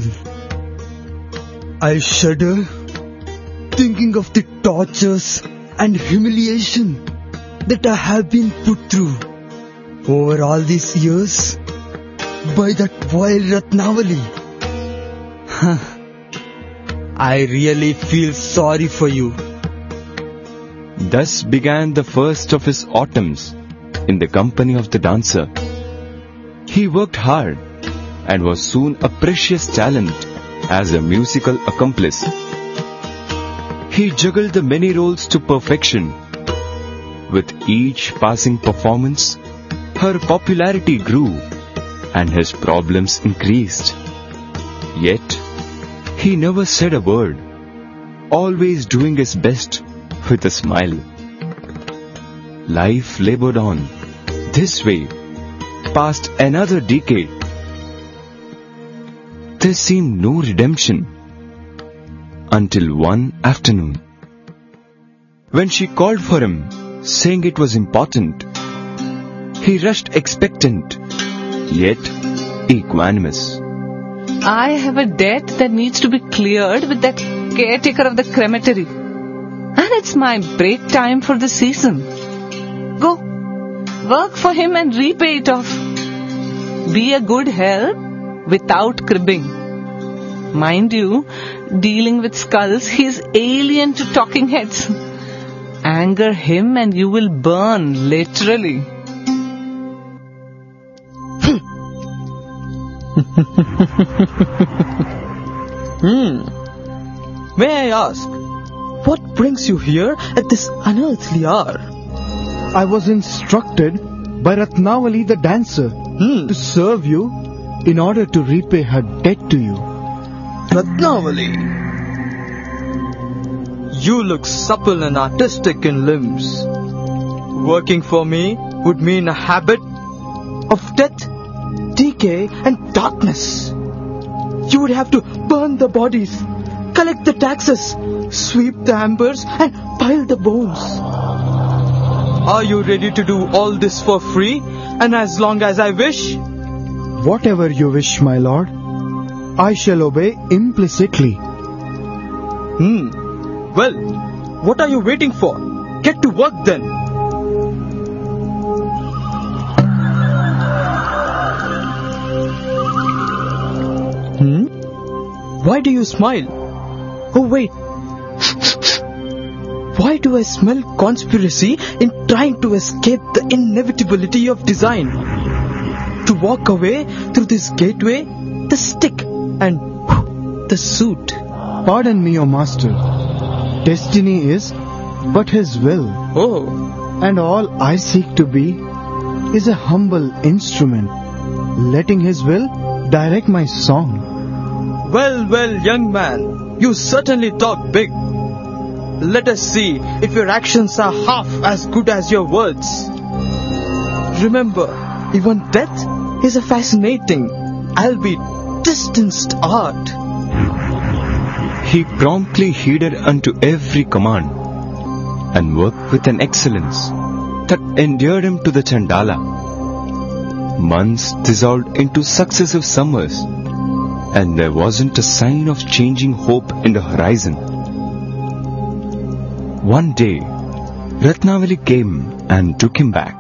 I shudder thinking of the tortures and humiliation that I have been put through over all these years by that vile Ratnavali. I really feel sorry for you. Thus began the first of his autumns in the company of the dancer. He worked hard and was soon a precious talent as a musical accomplice. He juggled the many roles to perfection. With each passing performance, her popularity grew and his problems increased. Yet, he never said a word, always doing his best with a smile. Life labored on this way past another decade. There seemed no redemption until one afternoon, when she called for him, saying it was important. He rushed expectant, yet equanimous. I have a debt that needs to be cleared with that caretaker of the crematory. And it's my break time for the season. Go, work for him and repay it off. Be a good help without cribbing. Mind you, dealing with skulls, he is alien to talking heads. Anger him and you will burn, literally. May I ask, what brings you here at this unearthly hour? I was instructed by Ratnavali the dancer to serve you in order to repay her debt to you. Ratnavali, you look supple and artistic in limbs. Working for me would mean a habit of death, decay and darkness. You would have to burn the bodies, collect the taxes, sweep the embers and pile the bones. Are you ready to do all this for free and as long as I wish? Whatever you wish, my lord, I shall obey implicitly. Well, what are you waiting for? Get to work then. Why do you smile? Oh wait. Why do I smell conspiracy in trying to escape the inevitability of design? To walk away through this gateway, the stick and the suit. Pardon me, O Master. Destiny is but His will. Oh. And all I seek to be is a humble instrument, letting His will direct my song. Well, young man, you certainly talk big. Let us see if your actions are half as good as your words. Remember, even death is a fascinating, albeit distanced art. He promptly heeded unto every command and worked with an excellence that endeared him to the Chandala. Months dissolved into successive summers, and there wasn't a sign of changing hope in the horizon. One day, Ratnavali came and took him back.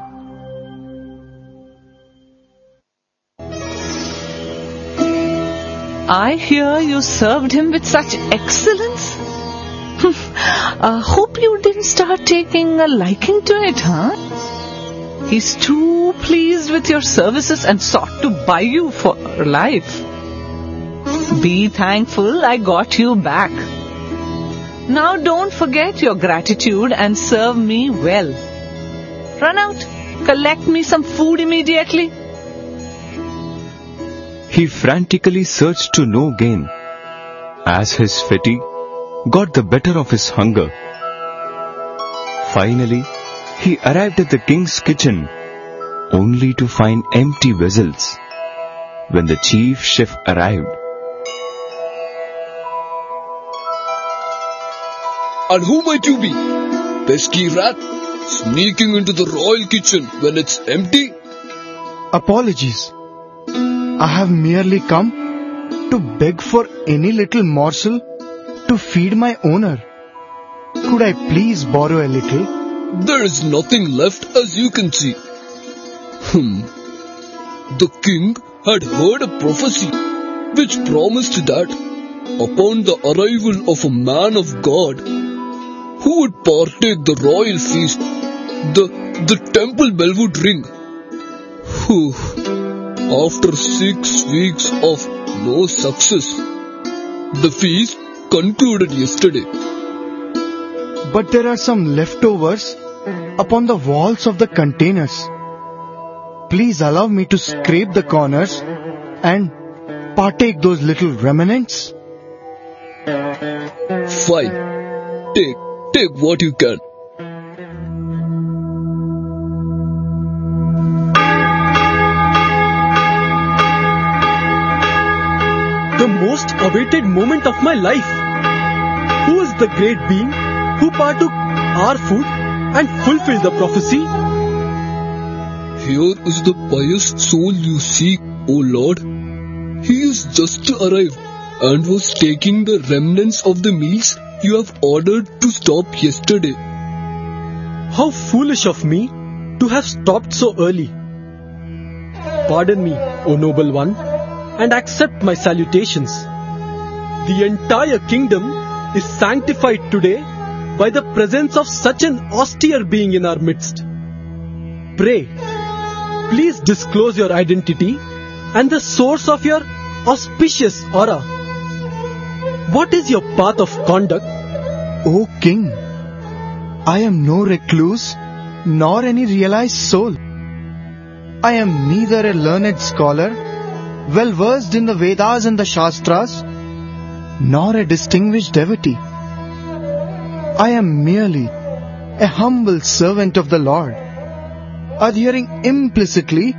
I hear you served him with such excellence. Hope you didn't start taking a liking to it, huh? He's too pleased with your services and sought to buy you for life. Be thankful I got you back. Now don't forget your gratitude and serve me well. Run out, collect me some food immediately. He frantically searched to no gain, as his fatigue got the better of his hunger. Finally, he arrived at the king's kitchen, only to find empty vessels. When the chief chef arrived, "And who might you be? Pesky rat, sneaking into the royal kitchen when it's empty?" Apologies. I have merely come to beg for any little morsel to feed my owner. Could I please borrow a little? There is nothing left, as you can see. The king had heard a prophecy which promised that upon the arrival of a man of God who would partake the royal feast, the temple bell would ring. After 6 weeks of no success, the feast concluded yesterday. But there are some leftovers upon the walls of the containers. Please allow me to scrape the corners and partake those little remnants. Fine. Take what you can. The most awaited moment of my life. Who is the great being who partook our food and fulfilled the prophecy? Here is the pious soul you seek, O Lord. He is just arrived and was taking the remnants of the meals you have ordered to stop yesterday. How foolish of me to have stopped so early. Pardon me, O noble one, and accept my salutations. The entire kingdom is sanctified today by the presence of such an austere being in our midst. Pray, please disclose your identity and the source of your auspicious aura. What is your path of conduct? O king, I am no recluse nor any realized soul. I am neither a learned scholar, well versed in the Vedas and the Shastras, nor a distinguished devotee. I am merely a humble servant of the Lord, adhering implicitly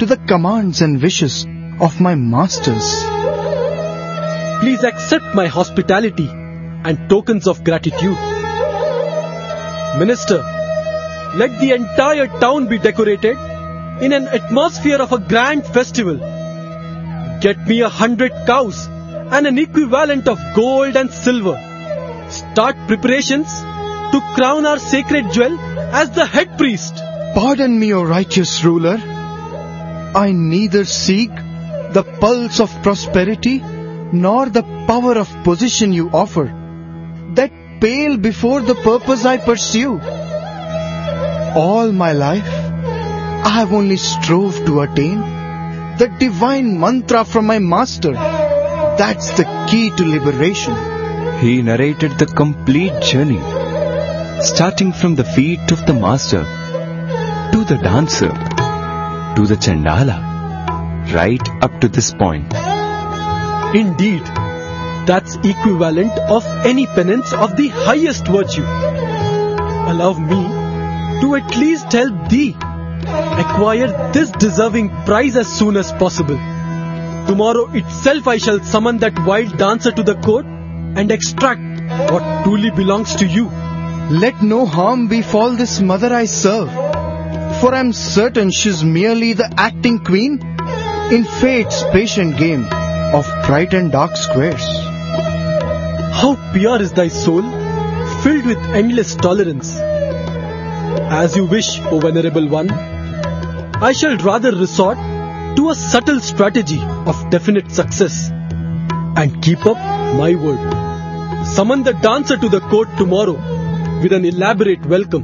to the commands and wishes of my masters. Please accept my hospitality and tokens of gratitude. Minister, let the entire town be decorated in an atmosphere of a grand festival. Get me 100 cows and an equivalent of gold and silver. Start preparations to crown our sacred jewel as the head priest. Pardon me, O righteous ruler. I neither seek the pulse of prosperity nor the power of position you offer, that pale before the purpose I pursue. All my life, I have only strove to attain the divine mantra from my master. That's the key to liberation. He narrated the complete journey, starting from the feet of the master, to the dancer, to the Chandala, right up to this point. Indeed, that's equivalent of any penance of the highest virtue. Allow me to at least help thee acquire this deserving prize as soon as possible. Tomorrow itself I shall summon that wild dancer to the court and extract what truly belongs to you. Let no harm befall this mother I serve, for I'm certain she's merely the acting queen in fate's patient game of bright and dark squares. How pure is thy soul, filled with endless tolerance. As you wish, O Venerable One, I shall rather resort to a subtle strategy of definite success and keep up my word. Summon the dancer to the court tomorrow with an elaborate welcome.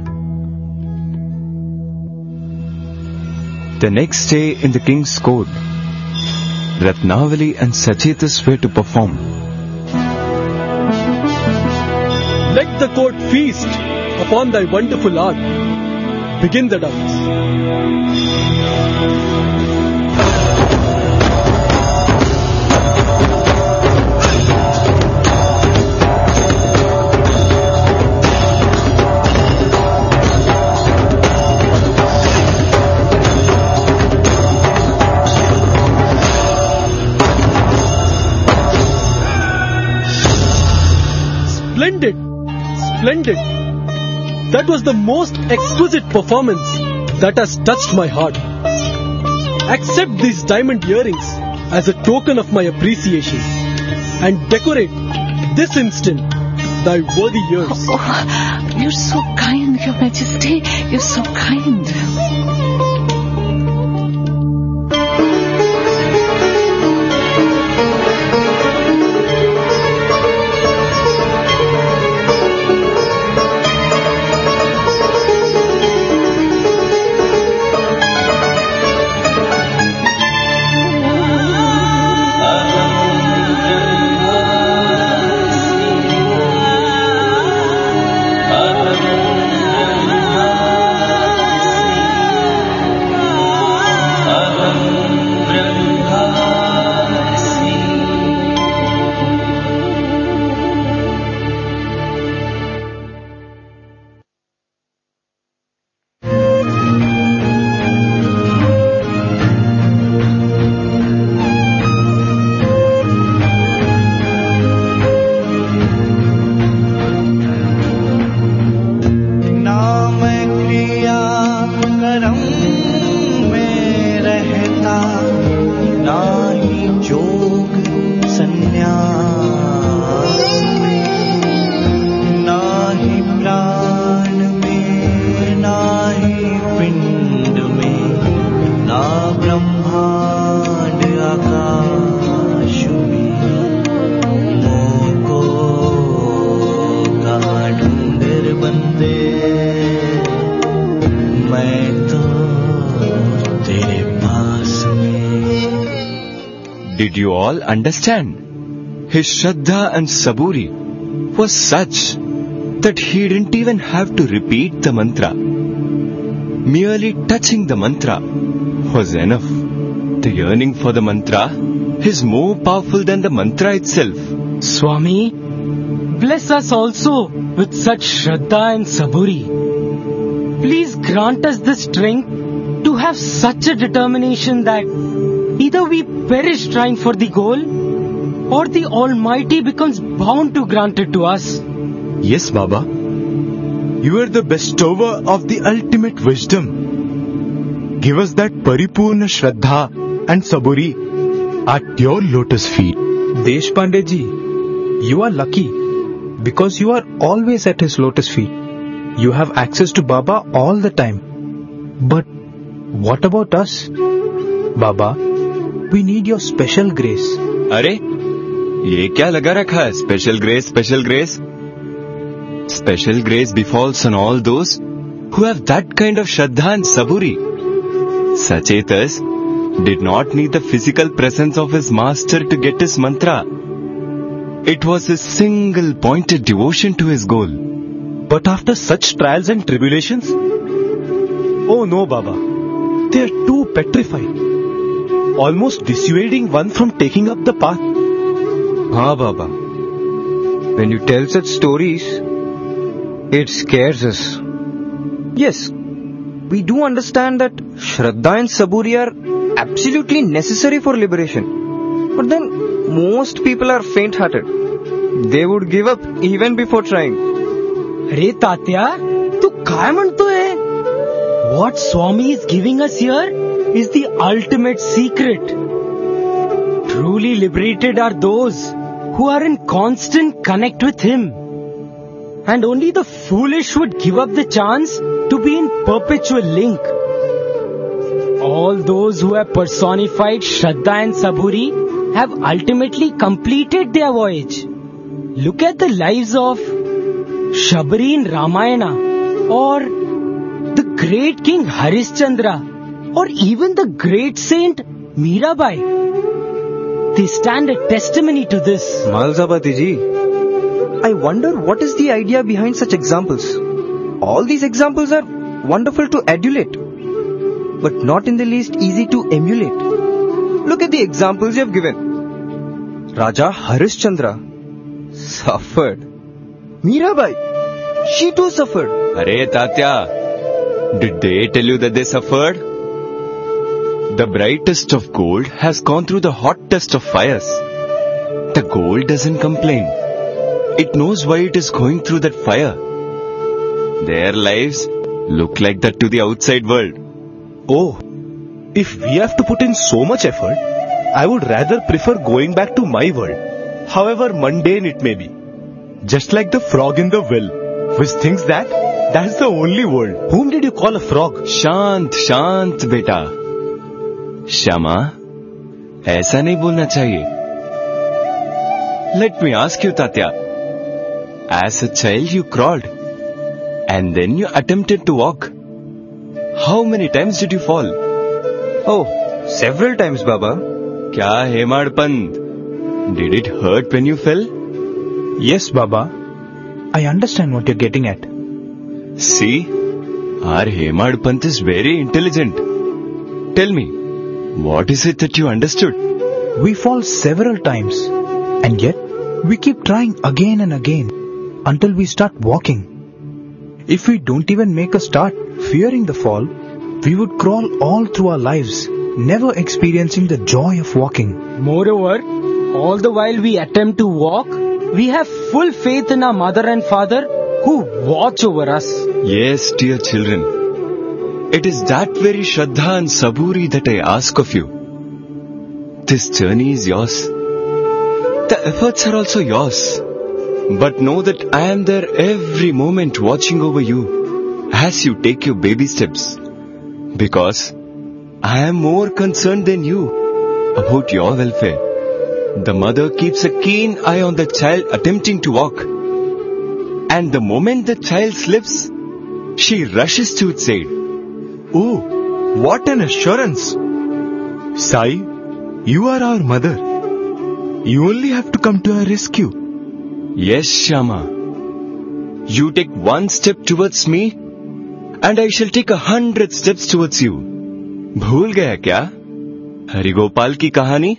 The next day in the king's court, Ratnavali and Sachetas were to perform. Let the court feast upon thy wonderful art. Begin the dance. Splendid! Splendid! That was the most exquisite performance that has touched my heart. Accept these diamond earrings as a token of my appreciation and decorate this instant thy worthy years. Oh, you're so kind, Your Majesty. You're so kind. Did you all understand? His Shraddha and Saburi was such that he didn't even have to repeat the mantra. Merely touching the mantra was enough. The yearning for the mantra is more powerful than the mantra itself. Swami, bless us also with such Shraddha and Saburi. Please grant us the strength to have such a determination that either we perish trying for the goal, or the Almighty becomes bound to grant it to us. Yes, Baba. You are the bestower of the ultimate wisdom. Give us that Paripurna Shraddha and Saburi at your lotus feet. Deshpande ji, you are lucky because you are always at his lotus feet. You have access to Baba all the time. But what about us? Baba, we need your special grace. अरे ये क्या लगा रखा है? Special grace, special grace. Special grace befalls on all those who have that kind of Shraddha and Saburi. Sachetas did not need the physical presence of his master to get his mantra. It was his single pointed devotion to his goal. But after such trials and tribulations? Oh no, Baba. They are too petrified. Almost dissuading one from taking up the path. Ah, Baba. When you tell such stories, it scares us. Yes, we do understand that Shraddha and Saburi are absolutely necessary for liberation. But then, most people are faint-hearted. They would give up even before trying. अरे तात्या, तू काय म्हणतोय? What Swami is giving us here is the ultimate secret. Truly liberated are those who are in constant connect with him. And only the foolish would give up the chance to be in perpetual link. All those who have personified Shraddha and Saburi have ultimately completed their voyage. Look at the lives of Shabari in Ramayana, or the great King Harishchandra, or even the great saint Mirabai. They stand a testimony to this. Malzabati ji, I wonder what is the idea behind such examples. All these examples are wonderful to adulate, but not in the least easy to emulate. Look at the examples you have given. Raja Harishchandra suffered. Mirabai, she too suffered. Arey Tatya, did they tell you that they suffered? The brightest of gold has gone through the hottest of fires. The gold doesn't complain. It knows why it is going through that fire. Their lives look like that to the outside world. Oh, if we have to put in so much effort, I would rather prefer going back to my world, however mundane it may be. Just like the frog in the well, which thinks that that's the only world. Whom did you call a frog? शांत शांत बेटा. श्यामा, ऐसा नहीं बोलना चाहिए. Let me ask you, Tatya. As a child you crawled, and then you attempted to walk. How many times did you fall? Oh, several times, Baba. क्या Hemadpant? Did it hurt when you fell? Yes, Baba. I understand what you're getting at. See, our Hemadpant is very intelligent. Tell me, what is it that you understood? We fall several times, and yet we keep trying again and again until we start walking. If we don't even make a start fearing the fall, we would crawl all through our lives, never experiencing the joy of walking. Moreover, all the while we attempt to walk, we have full faith in our mother and father who watch over us. Yes, dear children. It is that very Shraddha and Saburi that I ask of you. This journey is yours. The efforts are also yours. But know that I am there every moment watching over you as you take your baby steps. Because I am more concerned than you about your welfare. The mother keeps a keen eye on the child attempting to walk. And the moment the child slips, she rushes to its aid. Oh, what an assurance! Sai, you are our mother. You only have to come to our rescue. Yes, Shyama. You take one step towards me, and I shall take 100 steps towards you. भूल गया क्या? हरिगोपाल की कहानी?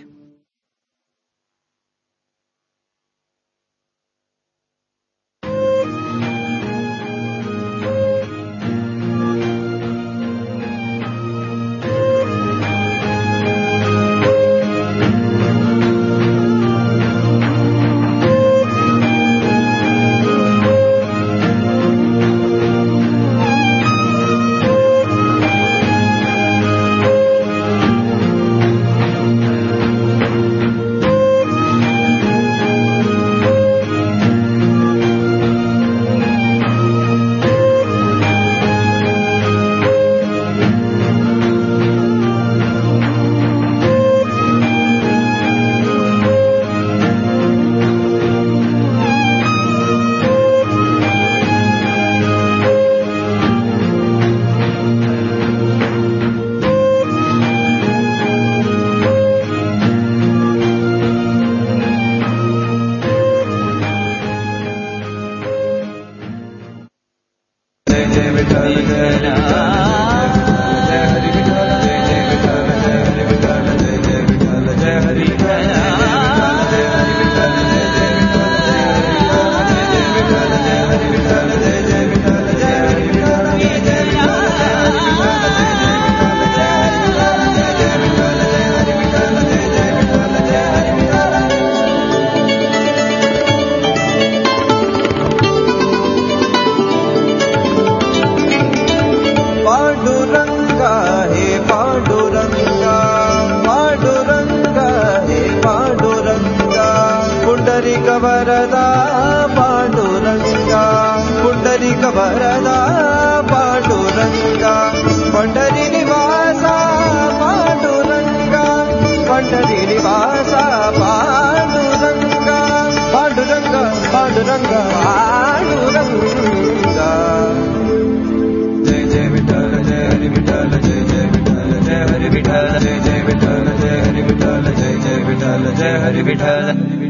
वरदा पांडुरंगा पुंडरीक वरदा पांडुरंगा पंढरी निवासा पांडुरंगा पंढरी निवासा पांडुरंगा पांडुरंगा पांडुरंगा पांडुरंगा जय जय विठ्ठल जय हरि विठ्ठल जय जय विठ्ठल जय हरि विठ्ठल जय जय विठ्ठल जय हरि विठ्ठल जय जय विठ्ठल जय Hari Vitthal.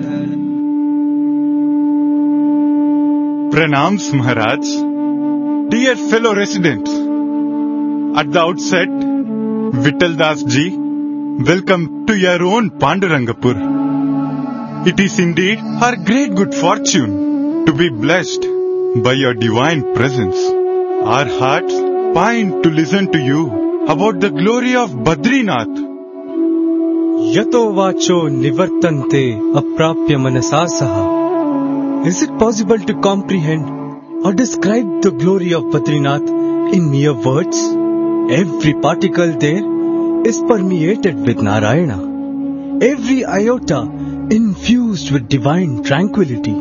Pranams Maharaj, dear fellow residents. At the outset, Vittal Das ji, welcome to your own Pandurangapur. It is indeed our great good fortune to be blessed by your divine presence. Our hearts pine to listen to you about the glory of Badrinath. Yato vacho nivartante aprapya manasa saha. Is it possible to comprehend or describe the glory of Badrinath in mere words? Every particle there is permeated with Narayana. Every iota infused with divine tranquility.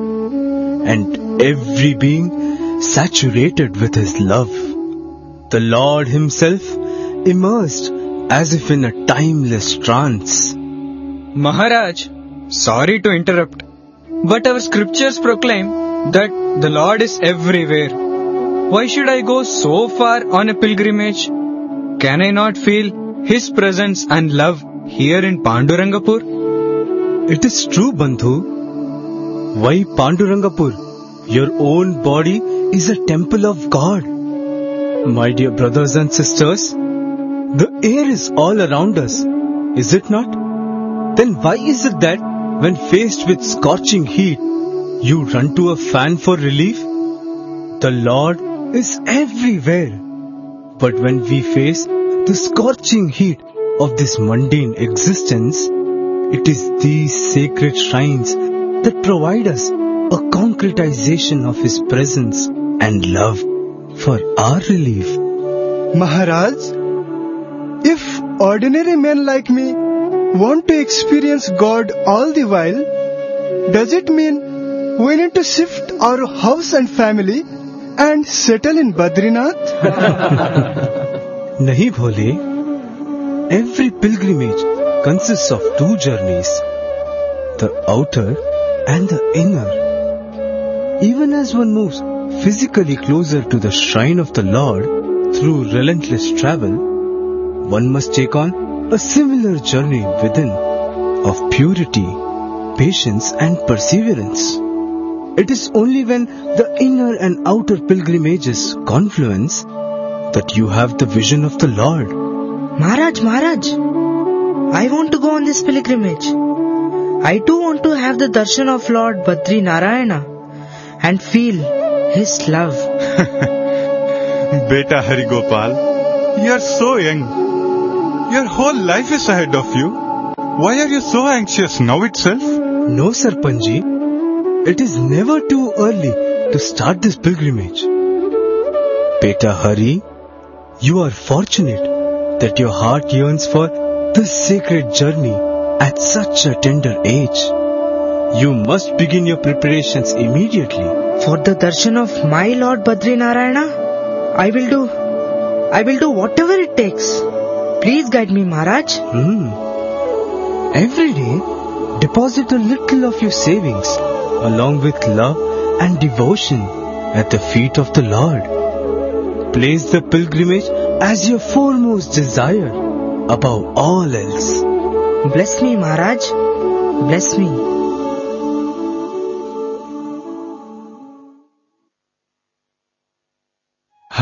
And every being saturated with His love. The Lord Himself immersed as if in a timeless trance. Maharaj, sorry to interrupt, but our scriptures proclaim that the Lord is everywhere. Why should I go so far on a pilgrimage? Can I not feel His presence and love here in Pandurangapur? It is true, Bandhu. Why Pandurangapur? Your own body is a temple of God. My dear brothers and sisters, the air is all around us, is it not? Then why is it that when faced with scorching heat, you run to a fan for relief? The Lord is everywhere. But when we face the scorching heat of this mundane existence, it is these sacred shrines that provide us a concretization of His presence and love for our relief. Maharaj, if ordinary men like me want to experience God all the while, does it mean we need to shift our house and family and settle in Badrinath? Nahi bhole. Every pilgrimage consists of two journeys, the outer and the inner. Even as one moves physically closer to the shrine of the Lord through relentless travel, one must take on a similar journey within of purity, patience and perseverance. It is only when the inner and outer pilgrimages confluence that you have the vision of the Lord. Maharaj, I want to go on this pilgrimage. I too want to have the darshan of Lord Badri Narayana and feel His love. Beta Harigopal, you are so young. Your whole life is ahead of you. Why are you so anxious now itself? No, Sarpanji. It is never too early to start this pilgrimage. Beta Hari, you are fortunate that your heart yearns for this sacred journey at such a tender age. You must begin your preparations immediately. For the darshan of my Lord Badri Narayana, I will do whatever it takes. Please guide me, Maharaj. Every day, deposit a little of your savings along with love and devotion at the feet of the Lord. Place the pilgrimage as your foremost desire above all else. Bless me, Maharaj. Bless me.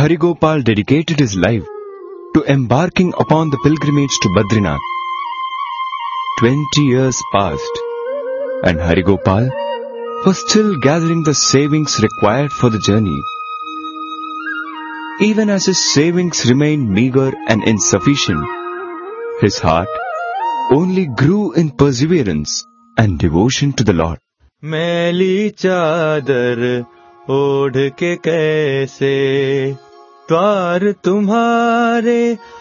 Harigopal dedicated his life to embarking upon the pilgrimage to Badrinath. 20 years passed, and Harigopal was still gathering the savings required for the journey. Even as his savings remained meager and insufficient, his heart only grew in perseverance and devotion to the Lord. मैली चादर ओढ़ के कैसे द्वार तुम्हारे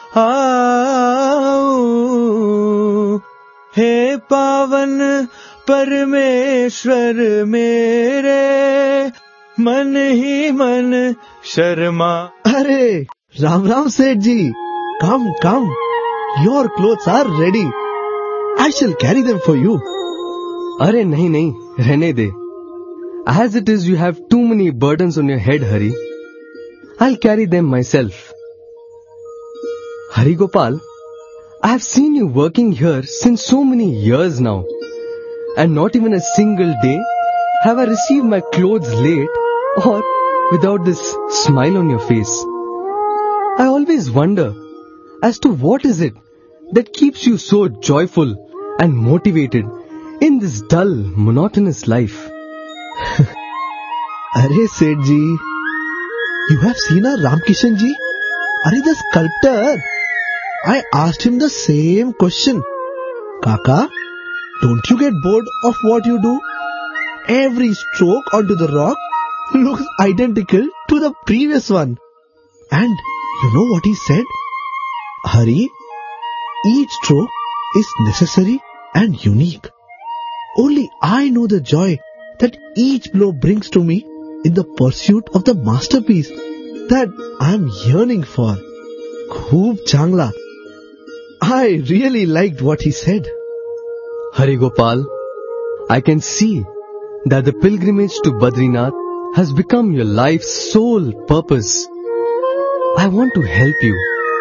आऊं, हे पावन परमेश्वर मेरे, मन ही मन शर्मा. अरे राम राम सेठ जी, come, your clothes are ready. I shall carry them for you. अरे नहीं, रहने दे. As it is, you have too many burdens on your head, Hari. I'll carry them myself. Hari Gopal, I have seen you working here since so many years now, and not even a single day have I received my clothes late or without this smile on your face. I always wonder as to what is it that keeps you so joyful and motivated in this dull, monotonous life. अरे सेठ जी, you have seen our Ramkishan ji? अरे the sculptor. I asked him the same question. Kaka, don't you get bored of what you do? Every stroke onto the rock looks identical to the previous one. And you know what he said? Hari, each stroke is necessary and unique. Only I know the joy that each blow brings to me in the pursuit of the masterpiece that I am yearning for. Khoob changla. I really liked what he said. Hari Gopal, I can see that the pilgrimage to Badrinath has become your life's sole purpose. I want to help you.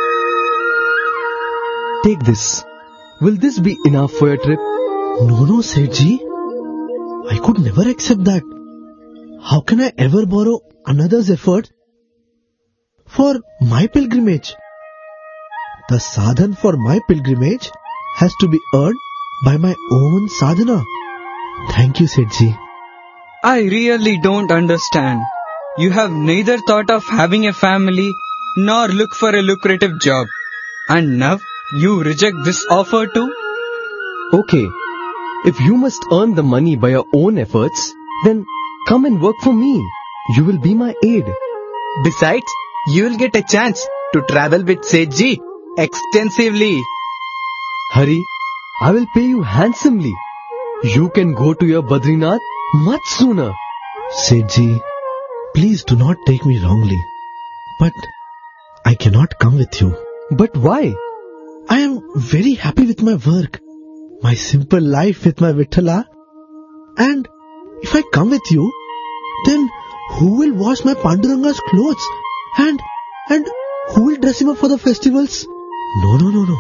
Take this. Will this be enough for your trip? No, Seth ji. I could never accept that. How can I ever borrow another's effort for my pilgrimage? The sadhan for my pilgrimage has to be earned by my own sadhana. Thank you, Seth ji. I really don't understand. You have neither thought of having a family nor look for a lucrative job. And now you reject this offer too? Okay, if you must earn the money by your own efforts, then come and work for me. You will be my aid. Besides, you will get a chance to travel with Seth ji extensively. Hari, I will pay you handsomely. You can go to your Badrinath much sooner. Seth ji, please do not take me wrongly, but I cannot come with you. But why? I am very happy with my work, my simple life with my Vithala, and if I come with you, then who will wash my Panduranga's clothes and who will dress him up for the festivals? No.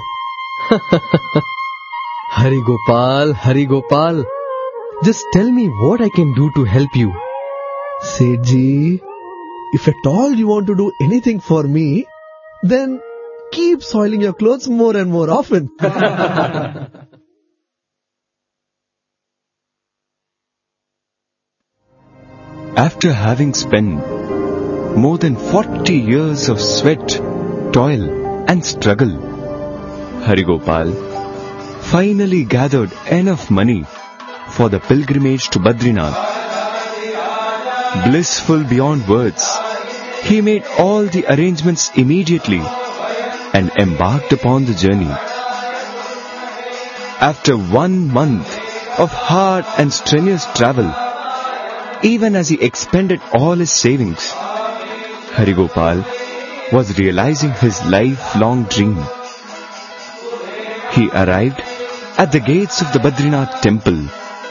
Hari Gopal, just tell me what I can do to help you. Seth ji, if at all you want to do anything for me, then keep soiling your clothes more and more often. After having spent more than 40 years of sweat, toil and struggle, Harigopal finally gathered enough money for the pilgrimage to Badrinath. Blissful beyond words, he made all the arrangements immediately and embarked upon the journey. After 1 month of hard and strenuous travel, even as he expended all his savings, Harigopal was realizing his lifelong dream. He arrived at the gates of the Badrinath temple.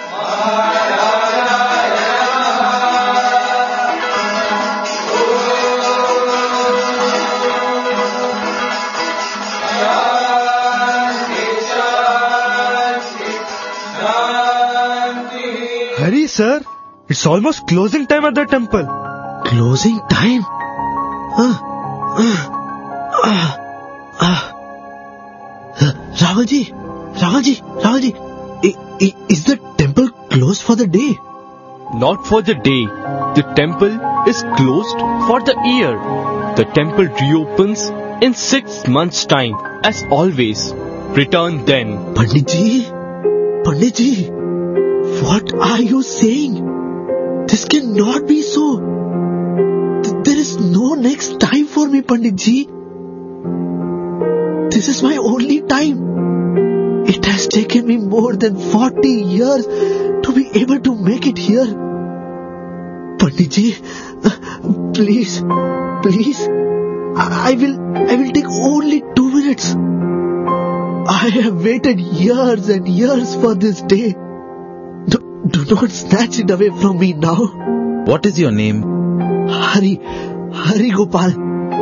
Hari sir, it's almost closing time at the temple. Closing time? Ravalji, is the temple closed for the day? Not for the day. The temple is closed for the year. The temple reopens in 6 months' time, as always. Return then. Panditji, what are you saying? This cannot be so. There is no next time for me, Panditji. This is my only time. It has taken me more than 40 years to be able to make it here. Panditji, please, I will take only 2 minutes. I have waited years and years for this day. Do not snatch it away from me now. What is your name? Hari Gopal.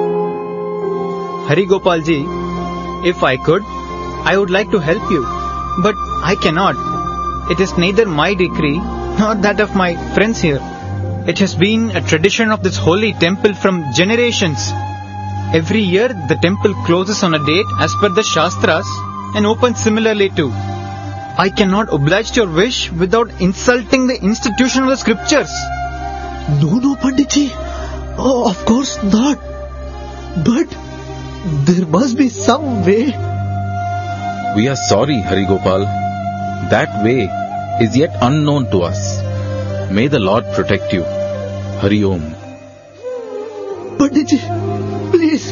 Hari Gopal ji, if I could, I would like to help you, but I cannot. It is neither my decree nor that of my friends here. It has been a tradition of this holy temple from generations. Every year the temple closes on a date as per the Shastras and opens similarly too. I cannot oblige your wish without insulting the institution of the scriptures. No, Panditji. Oh, of course not. But there must be some way. We are sorry, Hari Gopal. That way is yet unknown to us. May the Lord protect you. Hari Om. Panditji, please.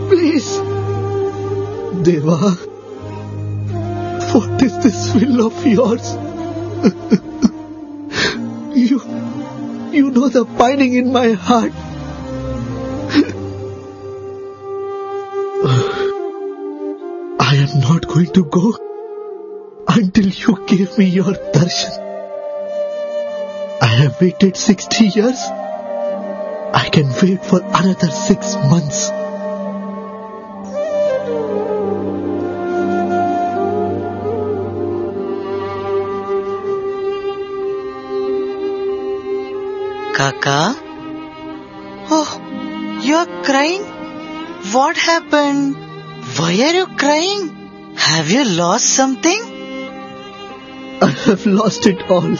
Deva, what is this will of yours? You know the pining in my heart. I am not going to go until you give me your darshan. I have waited 60 years. I can wait for another 6 months. Kaka? Oh, you're crying? What happened? Why are you crying? Have you lost something? I have lost it all.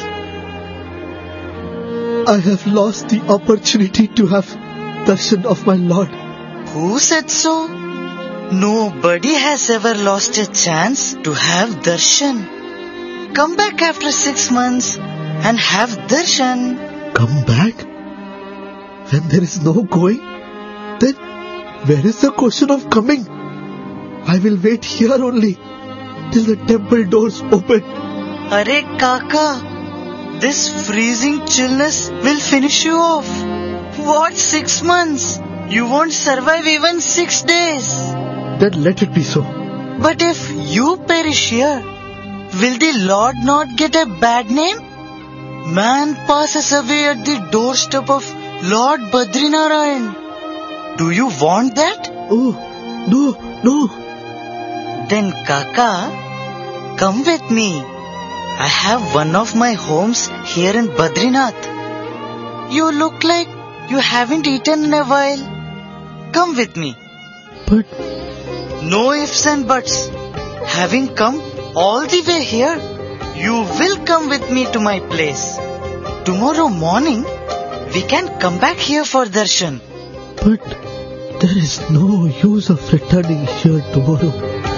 I have lost the opportunity to have darshan of my Lord. Who said so? Nobody has ever lost a chance to have darshan. Come back after 6 months and have darshan. Come back? When there is no going, then where is the question of coming? I will wait here only till the temple doors open. Arey Kaka, this freezing chillness will finish you off. What 6 months? You won't survive even 6 days. Then let it be so. But if you perish here, will the Lord not get a bad name? Man passes away at the doorstep of Lord Badrinarayan. Do you want that? Oh, no. Then Kaka, come with me. I have one of my homes here in Badrinath. You look like you haven't eaten in a while. Come with me. But... No ifs and buts. Having come all the way here, you will come with me to my place. Tomorrow morning, we can come back here for darshan. But there is no use of returning here tomorrow.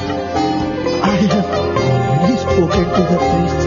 I have already spoken to the priest.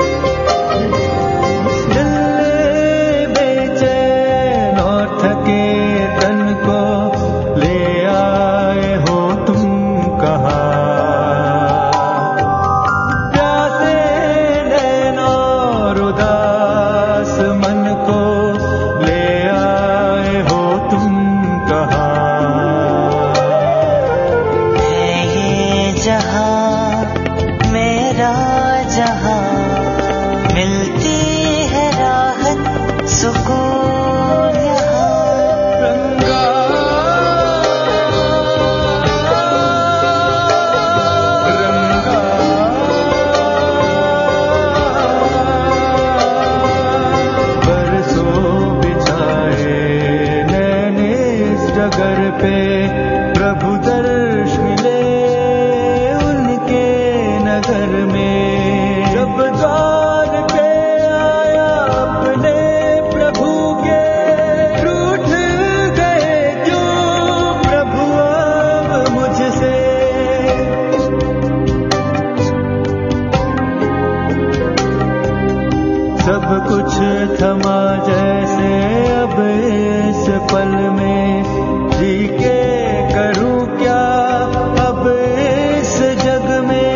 पे पल में जी के करूं क्या अब इस जग में।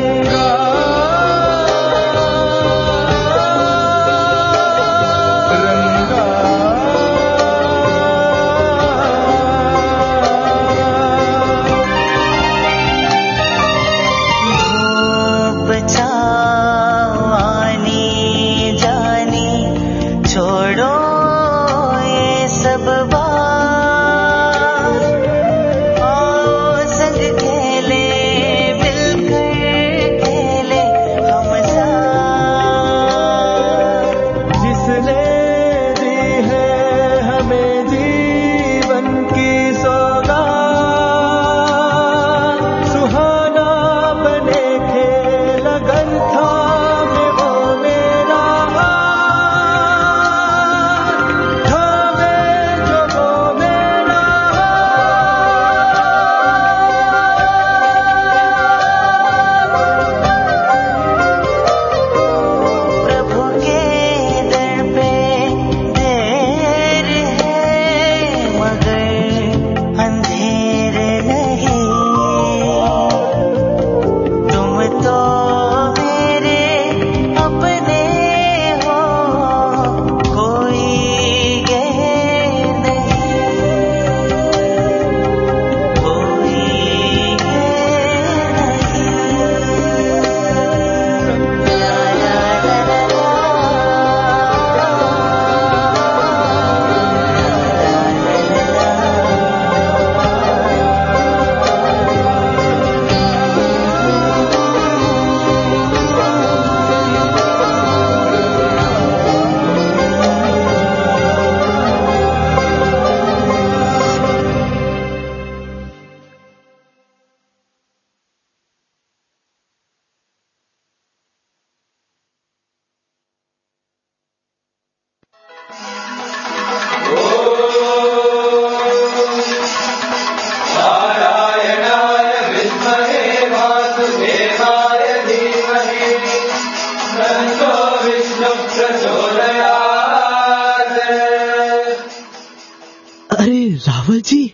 Raval ji,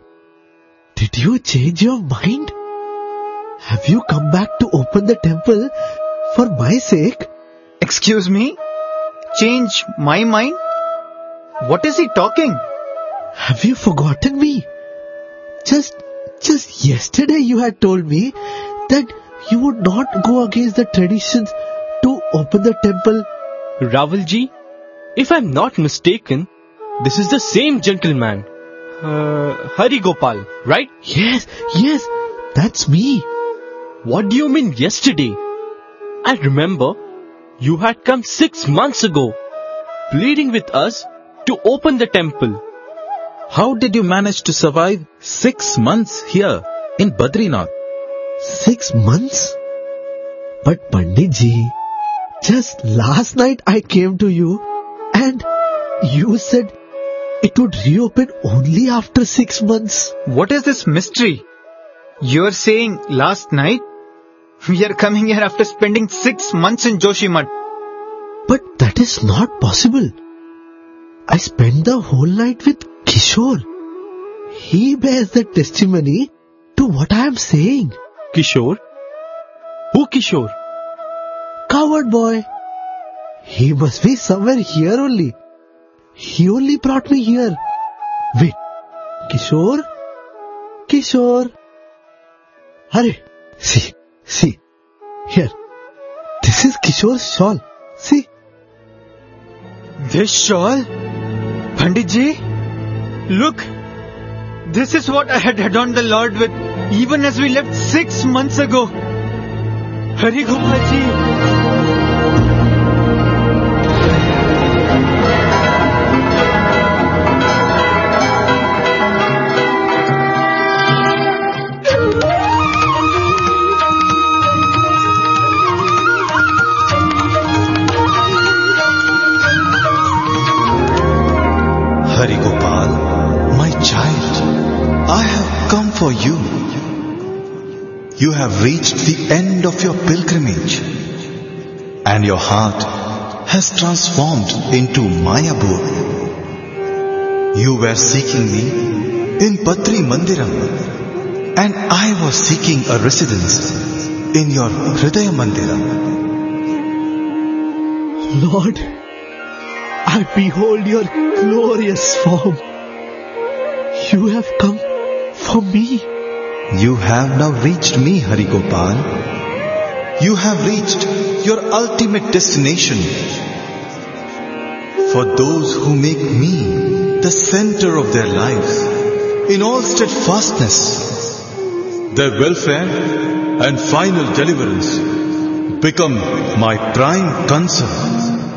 did you change your mind? Have you come back to open the temple for my sake? Excuse me? Change my mind? What is he talking? Have you forgotten me? Just yesterday you had told me that you would not go against the traditions to open the temple. Raval ji, if I'm not mistaken, this is the same gentleman. Hari Gopal, right? Yes, that's me. What do you mean yesterday? I remember you had come 6 months ago, pleading with us to open the temple. How did you manage to survive 6 months here in Badrinath? 6 months? But Pandit ji, just last night I came to you and you said it would reopen only after 6 months. What is this mystery? You're saying last night? We are coming here after spending 6 months in Joshimath. But that is not possible. I spent the whole night with Kishore. He bears the testimony to what I am saying. Kishore? Who Kishore? Coward boy. He must be somewhere here only. He only brought me here. Wait. Kishore? Hurry. See. Here. This is Kishore's shawl. See. This shawl? Pandit ji? Look. This is what I had adorned the Lord with even as we left 6 months ago. Hari Gopal ji. Hari Gopal, my child, I have come for you. You have reached the end of your pilgrimage, and your heart has transformed into my abode. You were seeking me in Patri Mandiram, and I was seeking a residence in your Hridaya Mandiram. Lord, I behold your glorious form. You have come for me. You have now reached me, Hari Gopal. You have reached your ultimate destination. For those who make me the center of their lives, in all steadfastness, their welfare and final deliverance become my prime concern.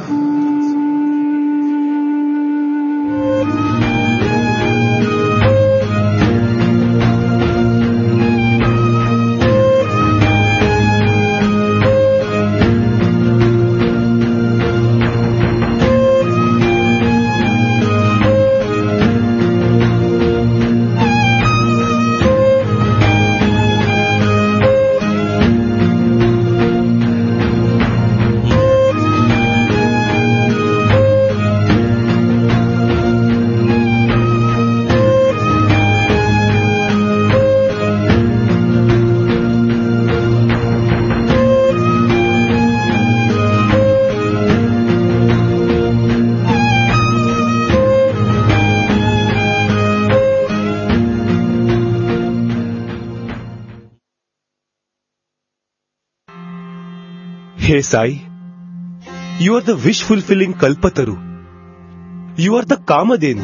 Hey Sai, you are the wish-fulfilling Kalpataru. You are the Kamadhenu.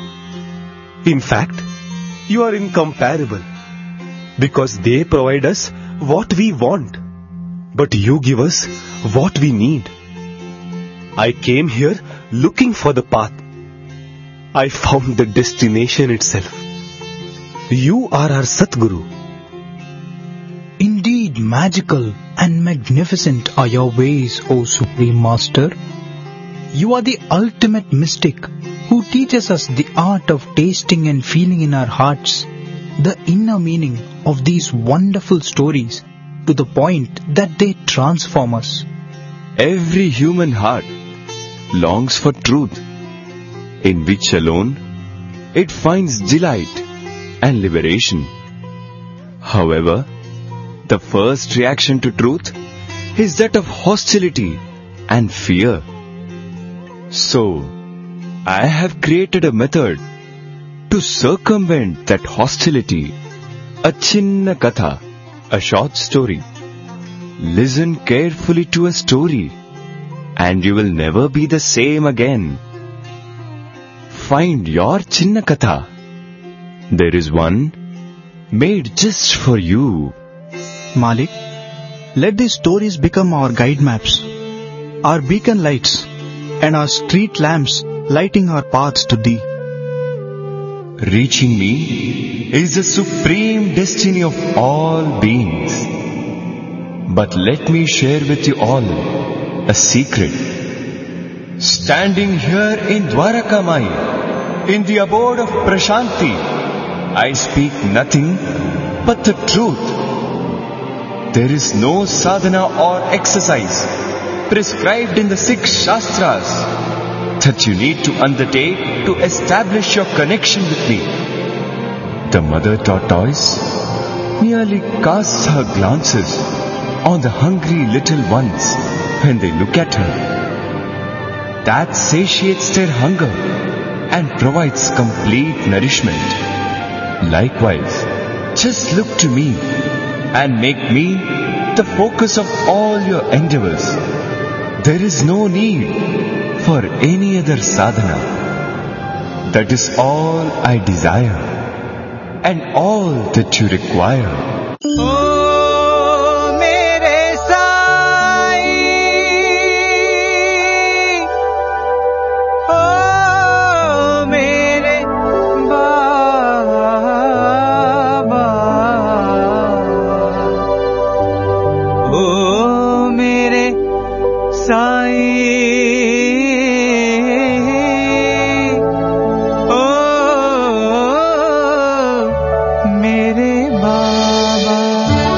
In fact, you are incomparable because they provide us what we want, but you give us what we need. I came here looking for the path. I found the destination itself. You are our Satguru. Indeed, magical and magnificent are your ways, O Supreme Master. You are the ultimate mystic who teaches us the art of tasting and feeling in our hearts the inner meaning of these wonderful stories to the point that they transform us. Every human heart longs for truth, in which alone it finds delight and liberation. However, the first reaction to truth is that of hostility and fear. So, I have created a method to circumvent that hostility. A Chinna Katha, a short story. Listen carefully to a story, and you will never be the same again. Find your Chinna Katha. There is one made just for you. Malik, let these stories become our guide maps, our beacon lights, and our street lamps lighting our paths to Thee. Reaching me is the supreme destiny of all beings. But let me share with you all a secret. Standing here in Dwarakamai, in the abode of Prashanti, I speak nothing but the truth. There is no sadhana or exercise prescribed in the 6 Shastras that you need to undertake to establish your connection with me. The mother tortoise merely casts her glances on the hungry little ones when they look at her. That satiates their hunger and provides complete nourishment. Likewise, just look to me and make me the focus of all your endeavors. There is no need for any other sadhana. That is all I desire and all that you require. Oh, mere Sai, oh, mere Baba, oh, mere Sai. Oh, mere Baba.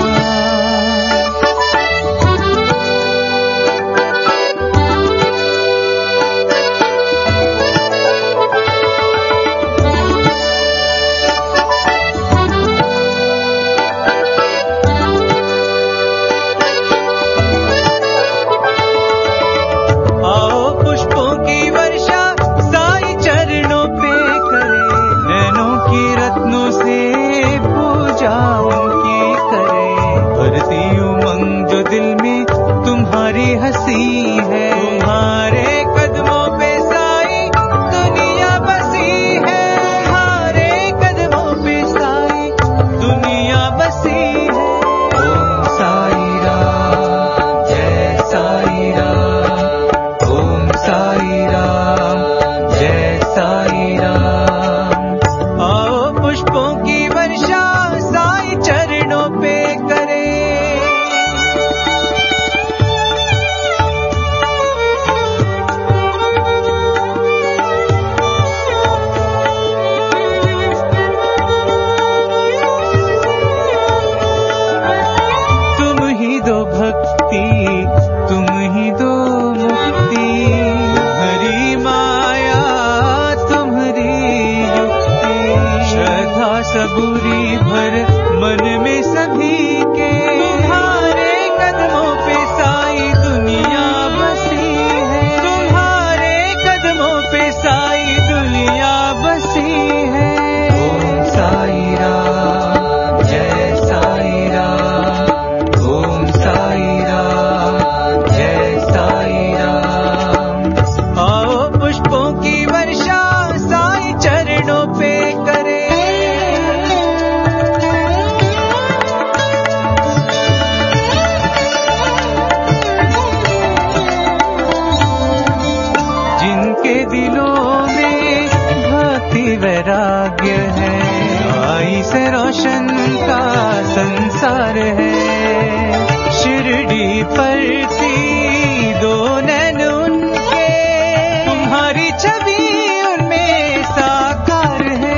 वैराग्य है, आई से रोशन का संसार है। शिरडी पड़ती दो नैन उनके, तुम्हारी छवि उनमें साकार है।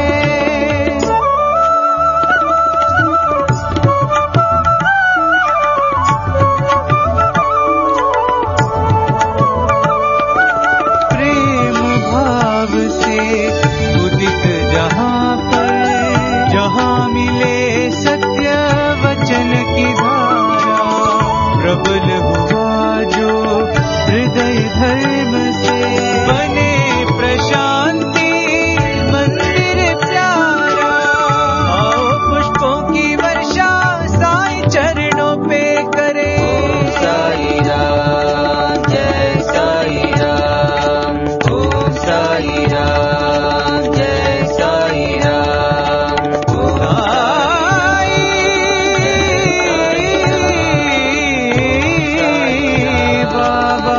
प्रेम भाव से उदित जहाँ पर, जहाँ मिले सत्य वचन की धारा, प्रबल हुआ जो हृदय धर्म से, बने प्रशांति मंदिर प्यारा। आओ पुष्पों की वर्षा साईं चरणों पे करें। साई राम जय साई राम, ओम साई राम जय साई राम, बाबा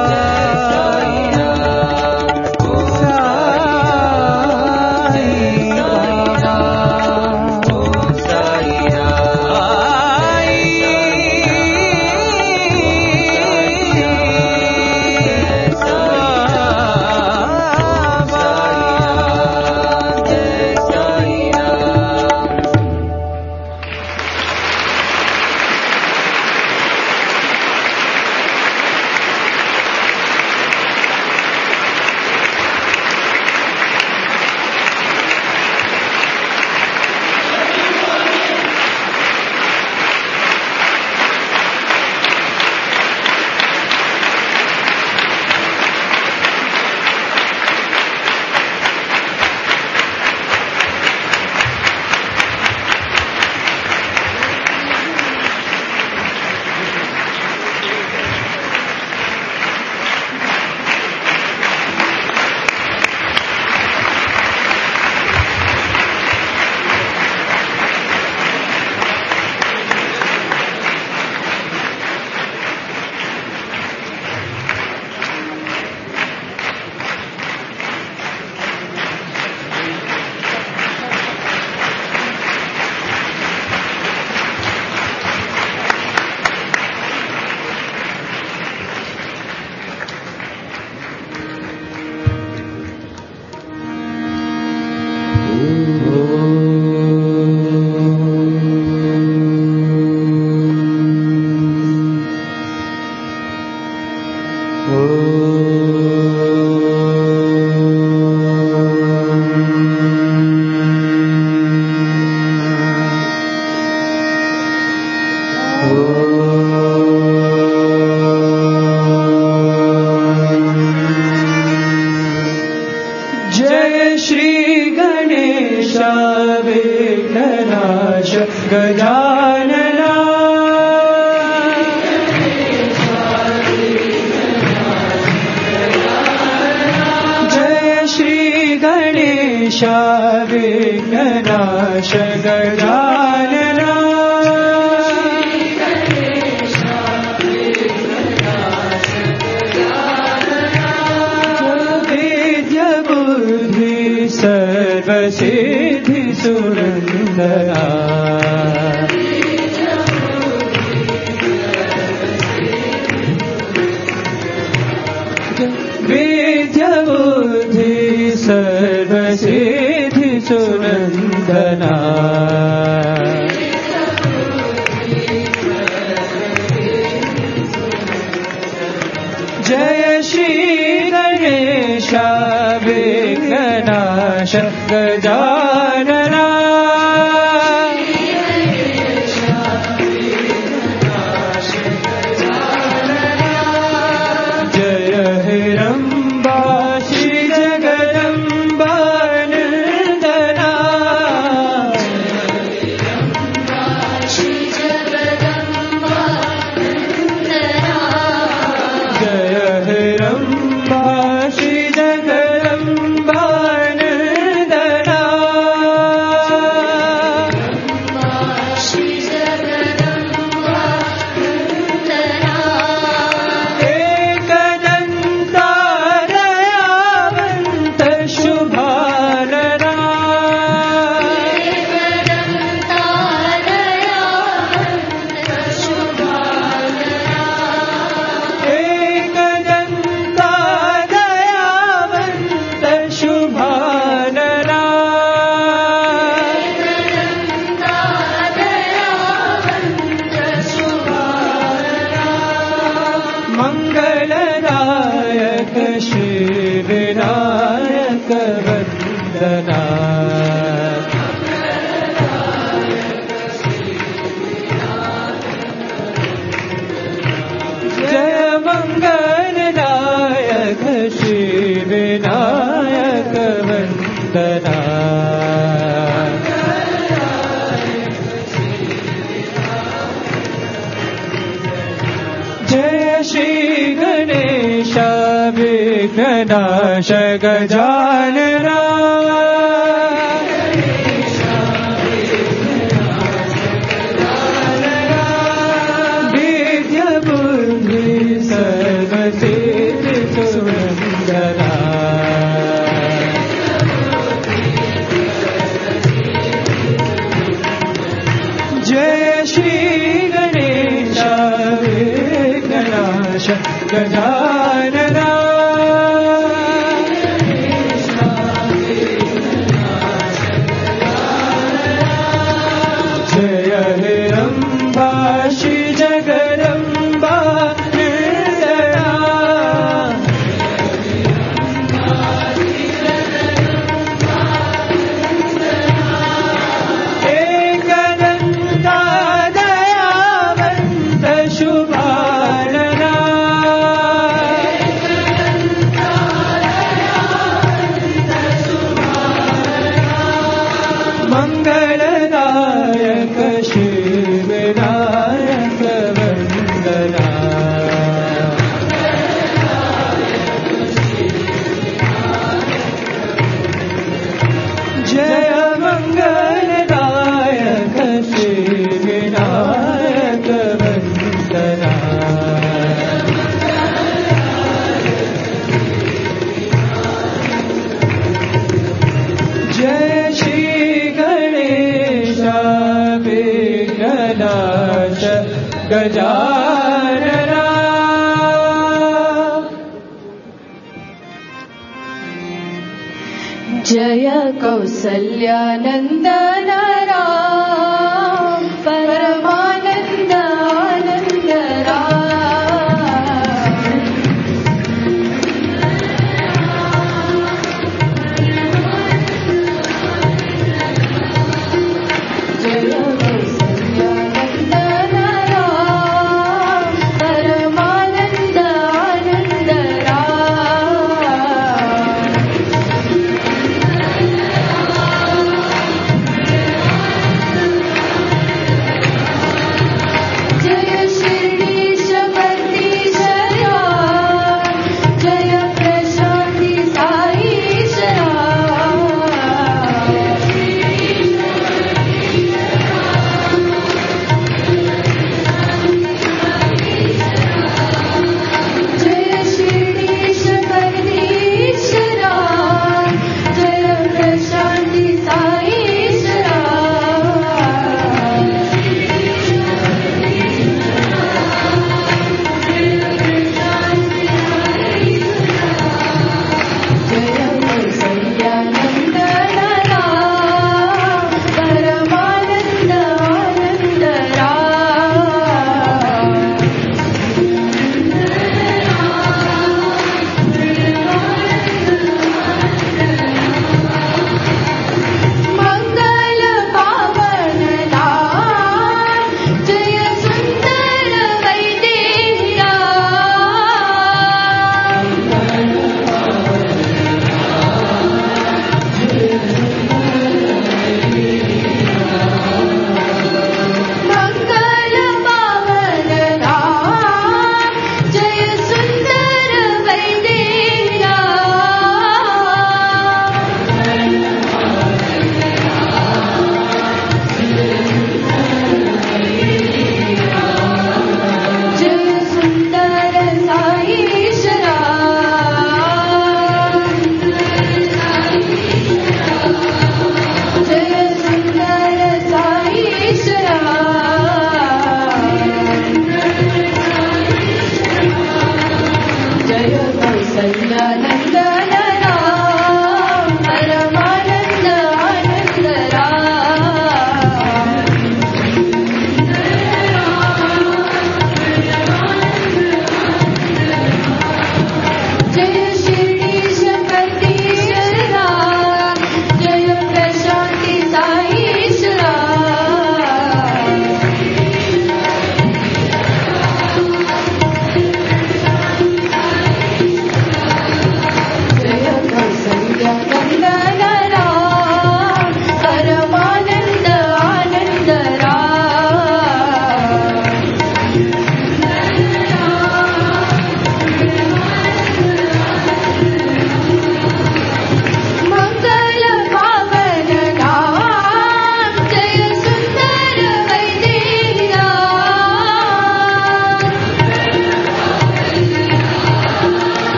जय श्री गणेश विघ्ननाश गजानना, जय श्री गणेश विघ्ननाश गजानना, सर्वसिद्धि सुरंदरा, विद्या बुद्धि सर्वसिद्धि सुरंदना, जय श्री गणेश विघ्ननाश गजानना, जय हिरंबा श्री जगदंबा नंदना, जय हिरंबा श्री जगदंबा नंदना, विघ्ननाश गजानना विद्याबुद्धि सर्वसिद्धि सुरंदना जय श्री गणेश विघ्ननाश गजानना जय हिरंबा श्री जगदंबा निर्दया एकदंता दयावंत शुभानना मंगलदायक श्री विनायक वंदना जय मंगलदायक श्री विनायक वंदना जय श्री गणेश विघ्ननाश गजानना जय कौसल्यानंदन राम परमानंद आनंद राम जय कौसल्यानंदन राम परमानंद आनंद राम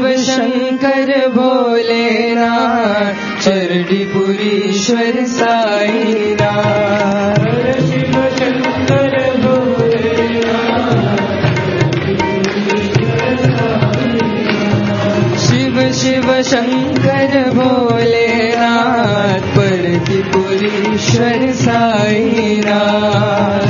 शिव शंकर भोलेनाथ चरडीपुरीश्वर साईनाथ शिव शंकर शिव शिव शंकर भोलेनाथ परतिपुरीश्वर साईनाथ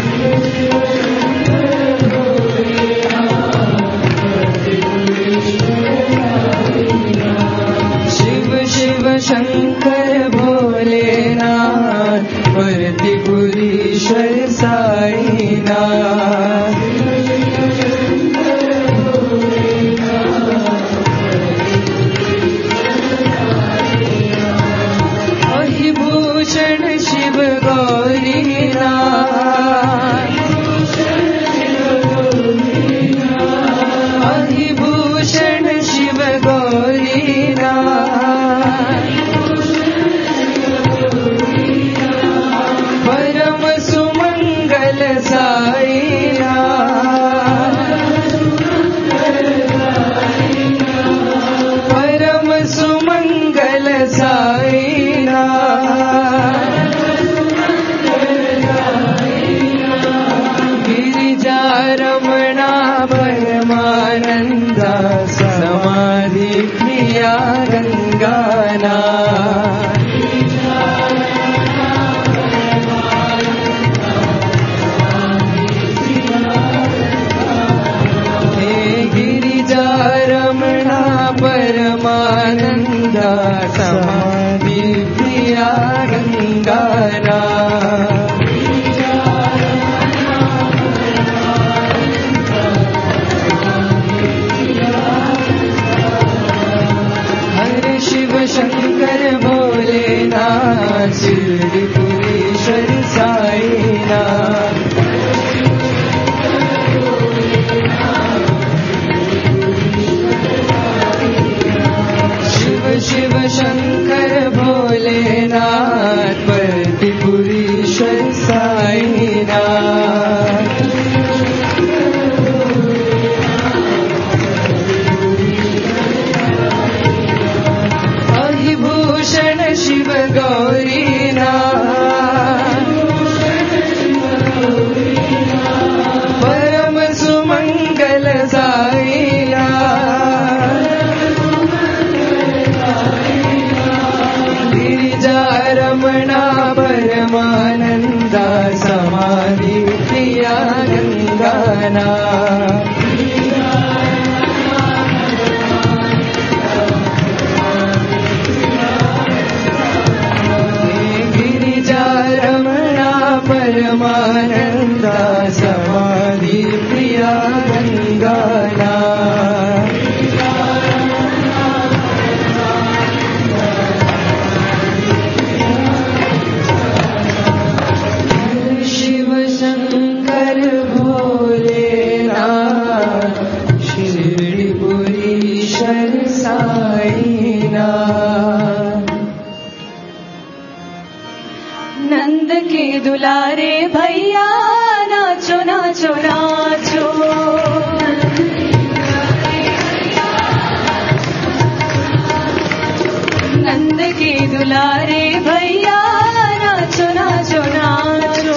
शिव शिव शंकर भोलेनाथ परतिपुरीश्वर साईनाथ भूषण शिव गौरीनाथ अधिभूषण शिव गौरीनाथ परम सुमंगल साईनाथ परम सुमंगल साईनाथ गिरिजारमणा परमानंदा समाधि प्रिया गंगाना हे गिरिजारमणा परमानंदा समाधि प्रिया गंगाना शिव शंकर भोलेनाथ शिरडीपुरीश्वर साईनाथ शिव शिव शंकर भोलेनाथ परतिपुरीश्वर साईनाथ भूषण शिव गौरीनाथ परम सुमंगल साईनाथ गिरिजारमणा परमानंदा समाधि प्रिया गंगाना गिरिजारमणा परमानंदा समाधि प्रिया गंगाना शिव शंकर भोलेनाथ शिरडीपुरीश्वर साईनाथ नंद के दुलारे भैया नाचो नाचो नाचो नंद के दुलारे भैया नाचो नाचो नाचो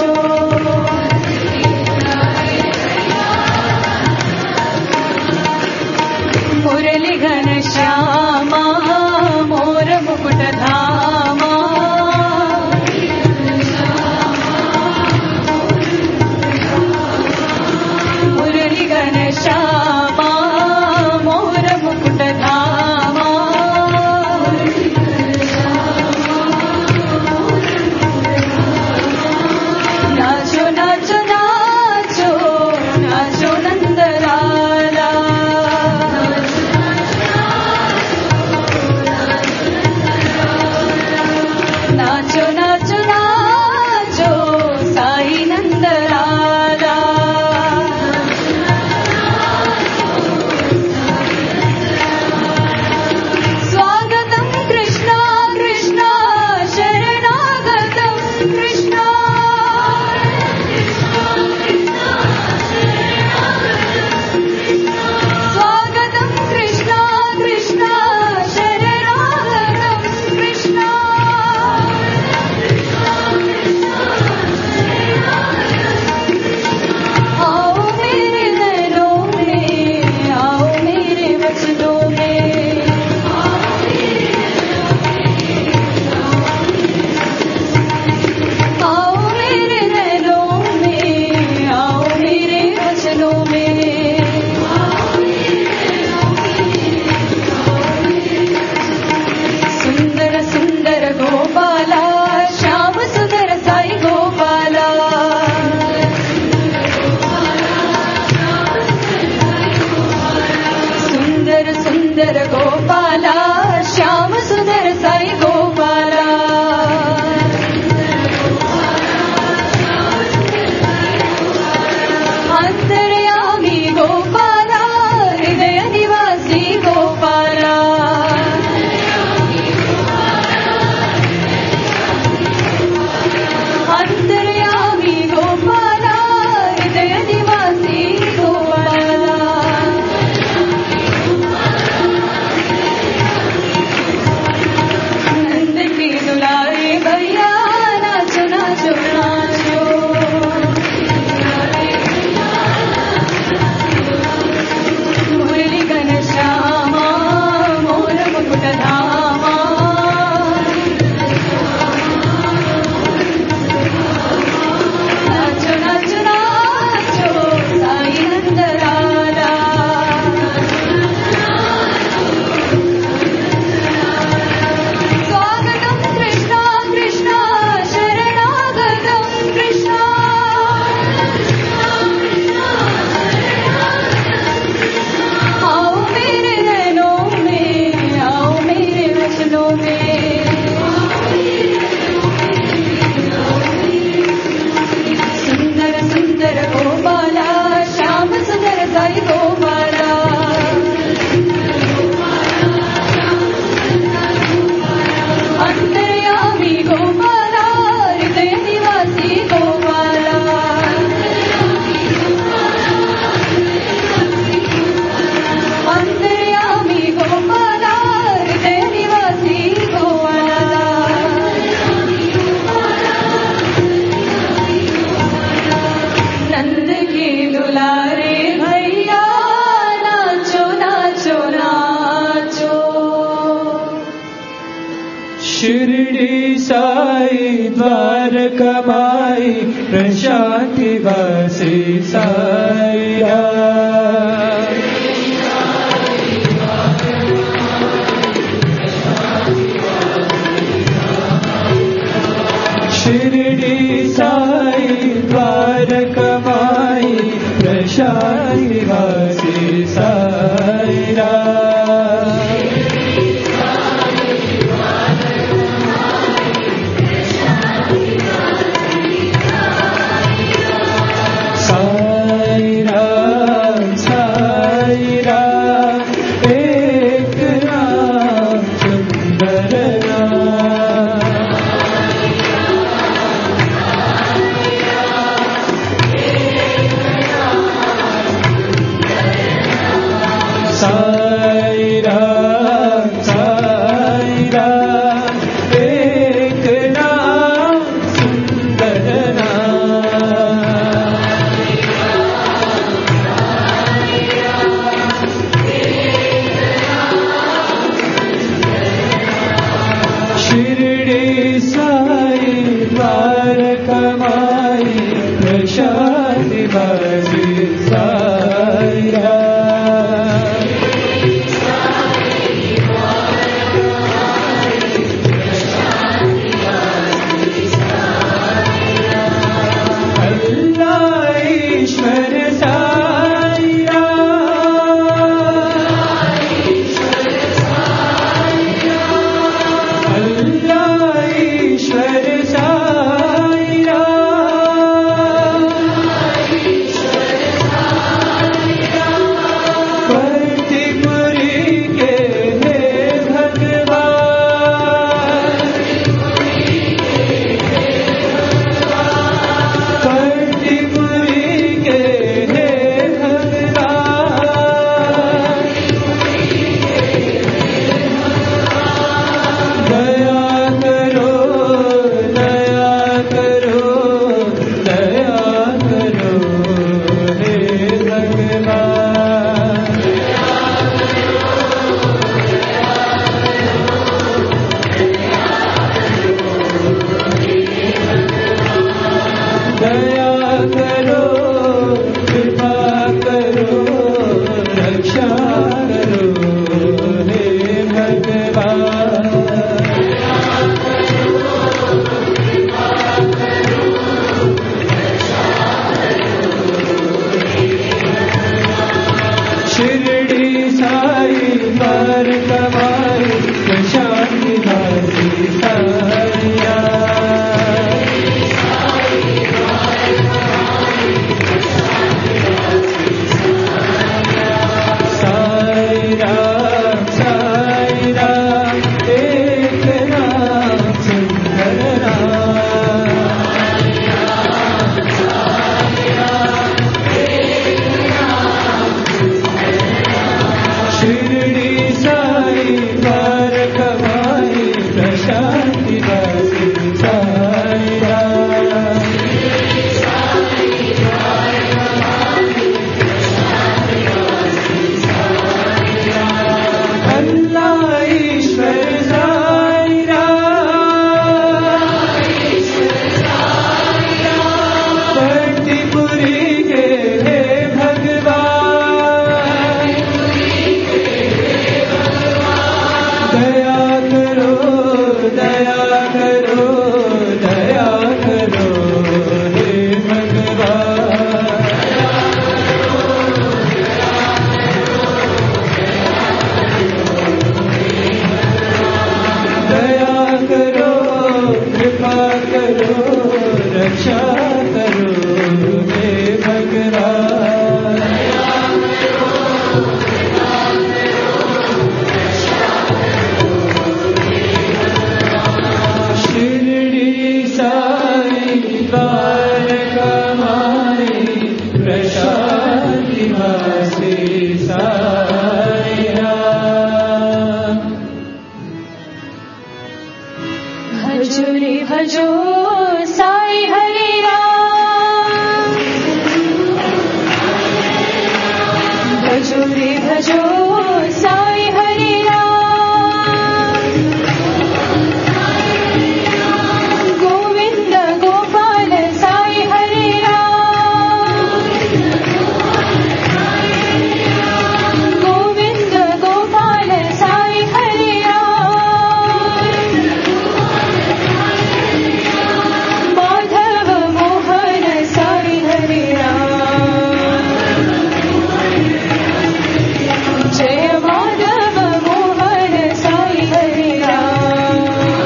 मुरली घन श्यामा मोर मुकुट धामा मुरली घन श्यामा मोर मुकुट धामा गोपाला श्याम सुंदर साई गोपाला अंतर्यामी गोपाला हृदय निवासी गोपाला अंतर्यामी गोपाला हृदय निवासी गोपाला नंद के दुलारे भैया नाचो नाचो नाचो मुरली घनश्यामा मोर मुकुट धामा नाचो नाचो नाचो साई नंदलाला स्वागतम कृष्णा कृष्णा शरणागतम कृष्णा आओ मेरे नैनों में आओ मेरे वचनों में सुंदर सुंदर गोपाला श्याम सुंदर साई गोपाला अंतर्यामी गोपाला हृदय निवासी गोपाला अंतर्यामी गोपाला हृदय निवासी गोपाला नंद के दुलारे भैया नाचो नाचो नाचो शिरडी साई द्वारकामाई प्रशांति वासी साईया शिरडी साई द्वारकामाई प्रशांति वासी साईया साई राम एक राम सुंदर नाम साई राम एक नाम सुंदर नाम शिरडी साई द्वारकामाई प्रशांति वासी साईया अल्लाह ईश्वर साईया अल्लाह ईश्वर साईया करो रक्षा करो हे भगवान शिरडी साई द्वारका माई प्रशांति वासी साई राम भजो रे भजो साई हरि राम भजो रे भजो साई हरि राम गोविंद गोपाल साई हरि राम गोविंद गोपाल साई हरि राम माधव मोहन साई हरि राम जय माधव मोहन साई हरि राम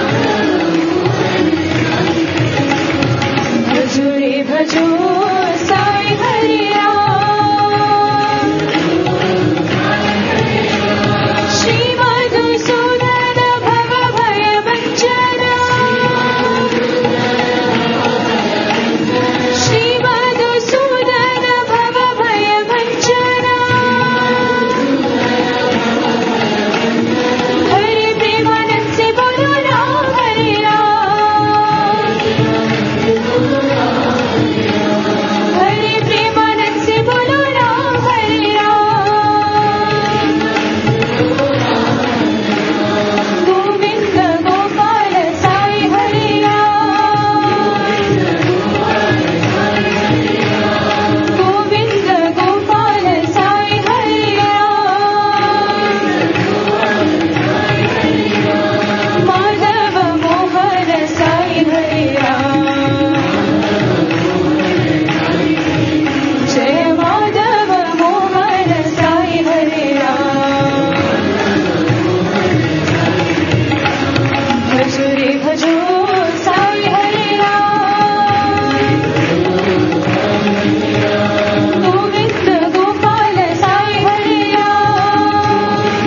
भजो रे भजो साई हरि राम श्री मधुसूदन भव भय वंचना श्री मधुसूदन भव भय वंचना हरि प्रेमानंद से बोलो राम हरि राम हरि प्रेमानंद से बोलो राम हरि राम गोविंद गोपाल साई हरि राम गोविंद गोपाल साई हरि राम माधव मोहन साई हरि राम जय माधव मोहन साई हरि राम भजो रे भजो साई हरि राम गोविंद गोपाल साई हरि राम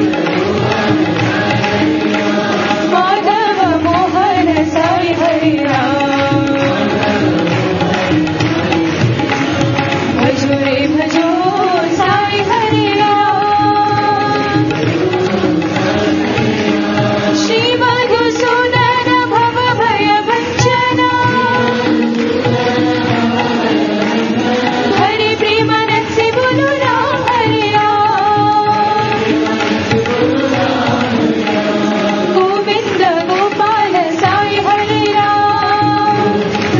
माधव मोहन साई हरि राम भजो रे भजो साई हरि राम श्री मधुसूदन भव भय वंचना हरि प्रेमानंद से बोलो राम हरि राम गोविंद गोपाल साई हरि राम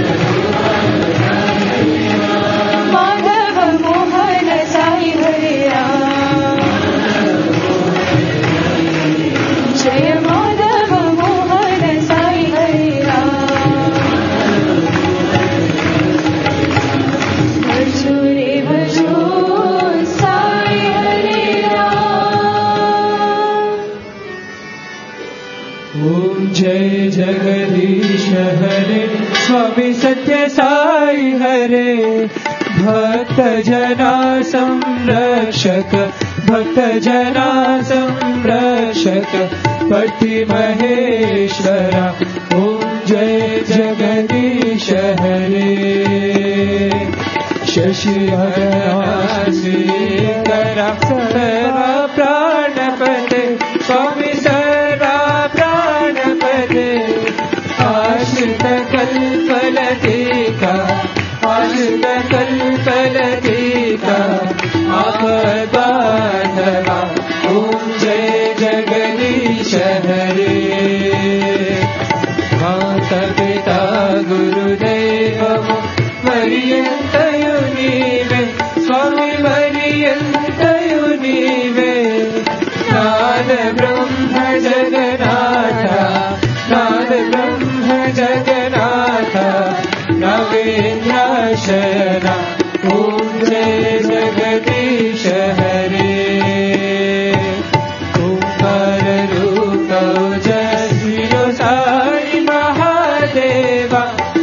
माधव मोहन साई हरि राम जय माधव मोहन साई हरि राम भजो रे भजो साई हरि राम ओम जय जगदीश हरे स्वामी सत्य साई हरे भक्त जना संरक्षक भक्त जना संरक्षक पति महेश्वरा ओम जय जगदीश हरे शशि हरा सरा प्राणपते स्वामी सरा प्राणपते आश्रित कल्पलतिका आश्रित कल्पलतिका आपदानवा ओम जय जगदीश हरे माता पिता गुरुदेव पर्यन्तयु नीवे स्वामी पर्यन्तयु नीवे नाद ब्रह्म जगन्नाथ नाद ब्रह्म जगन्नाथ नवीनाशना ओम जय जगदीश हरे ओंकार रूप जय साई महादेवा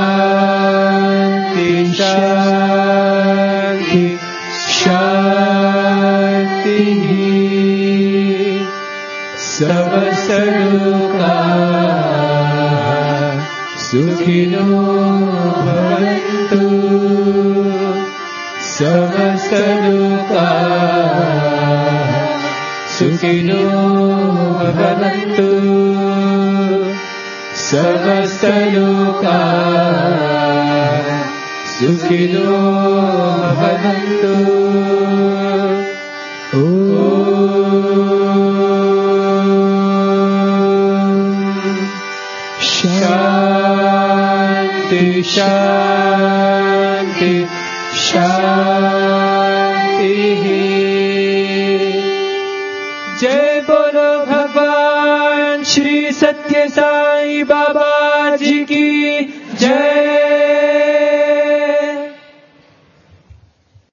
शांति शांति शांति समस्त लोकाः सुखिनो भवन्तु समस्त लोकाः सुखिनो भवन्तु समस्त लोकाः सुखिनो भवन्तु शांति शांति शांति जय बोलो भगवान श्री सत्य साई बाबा जी की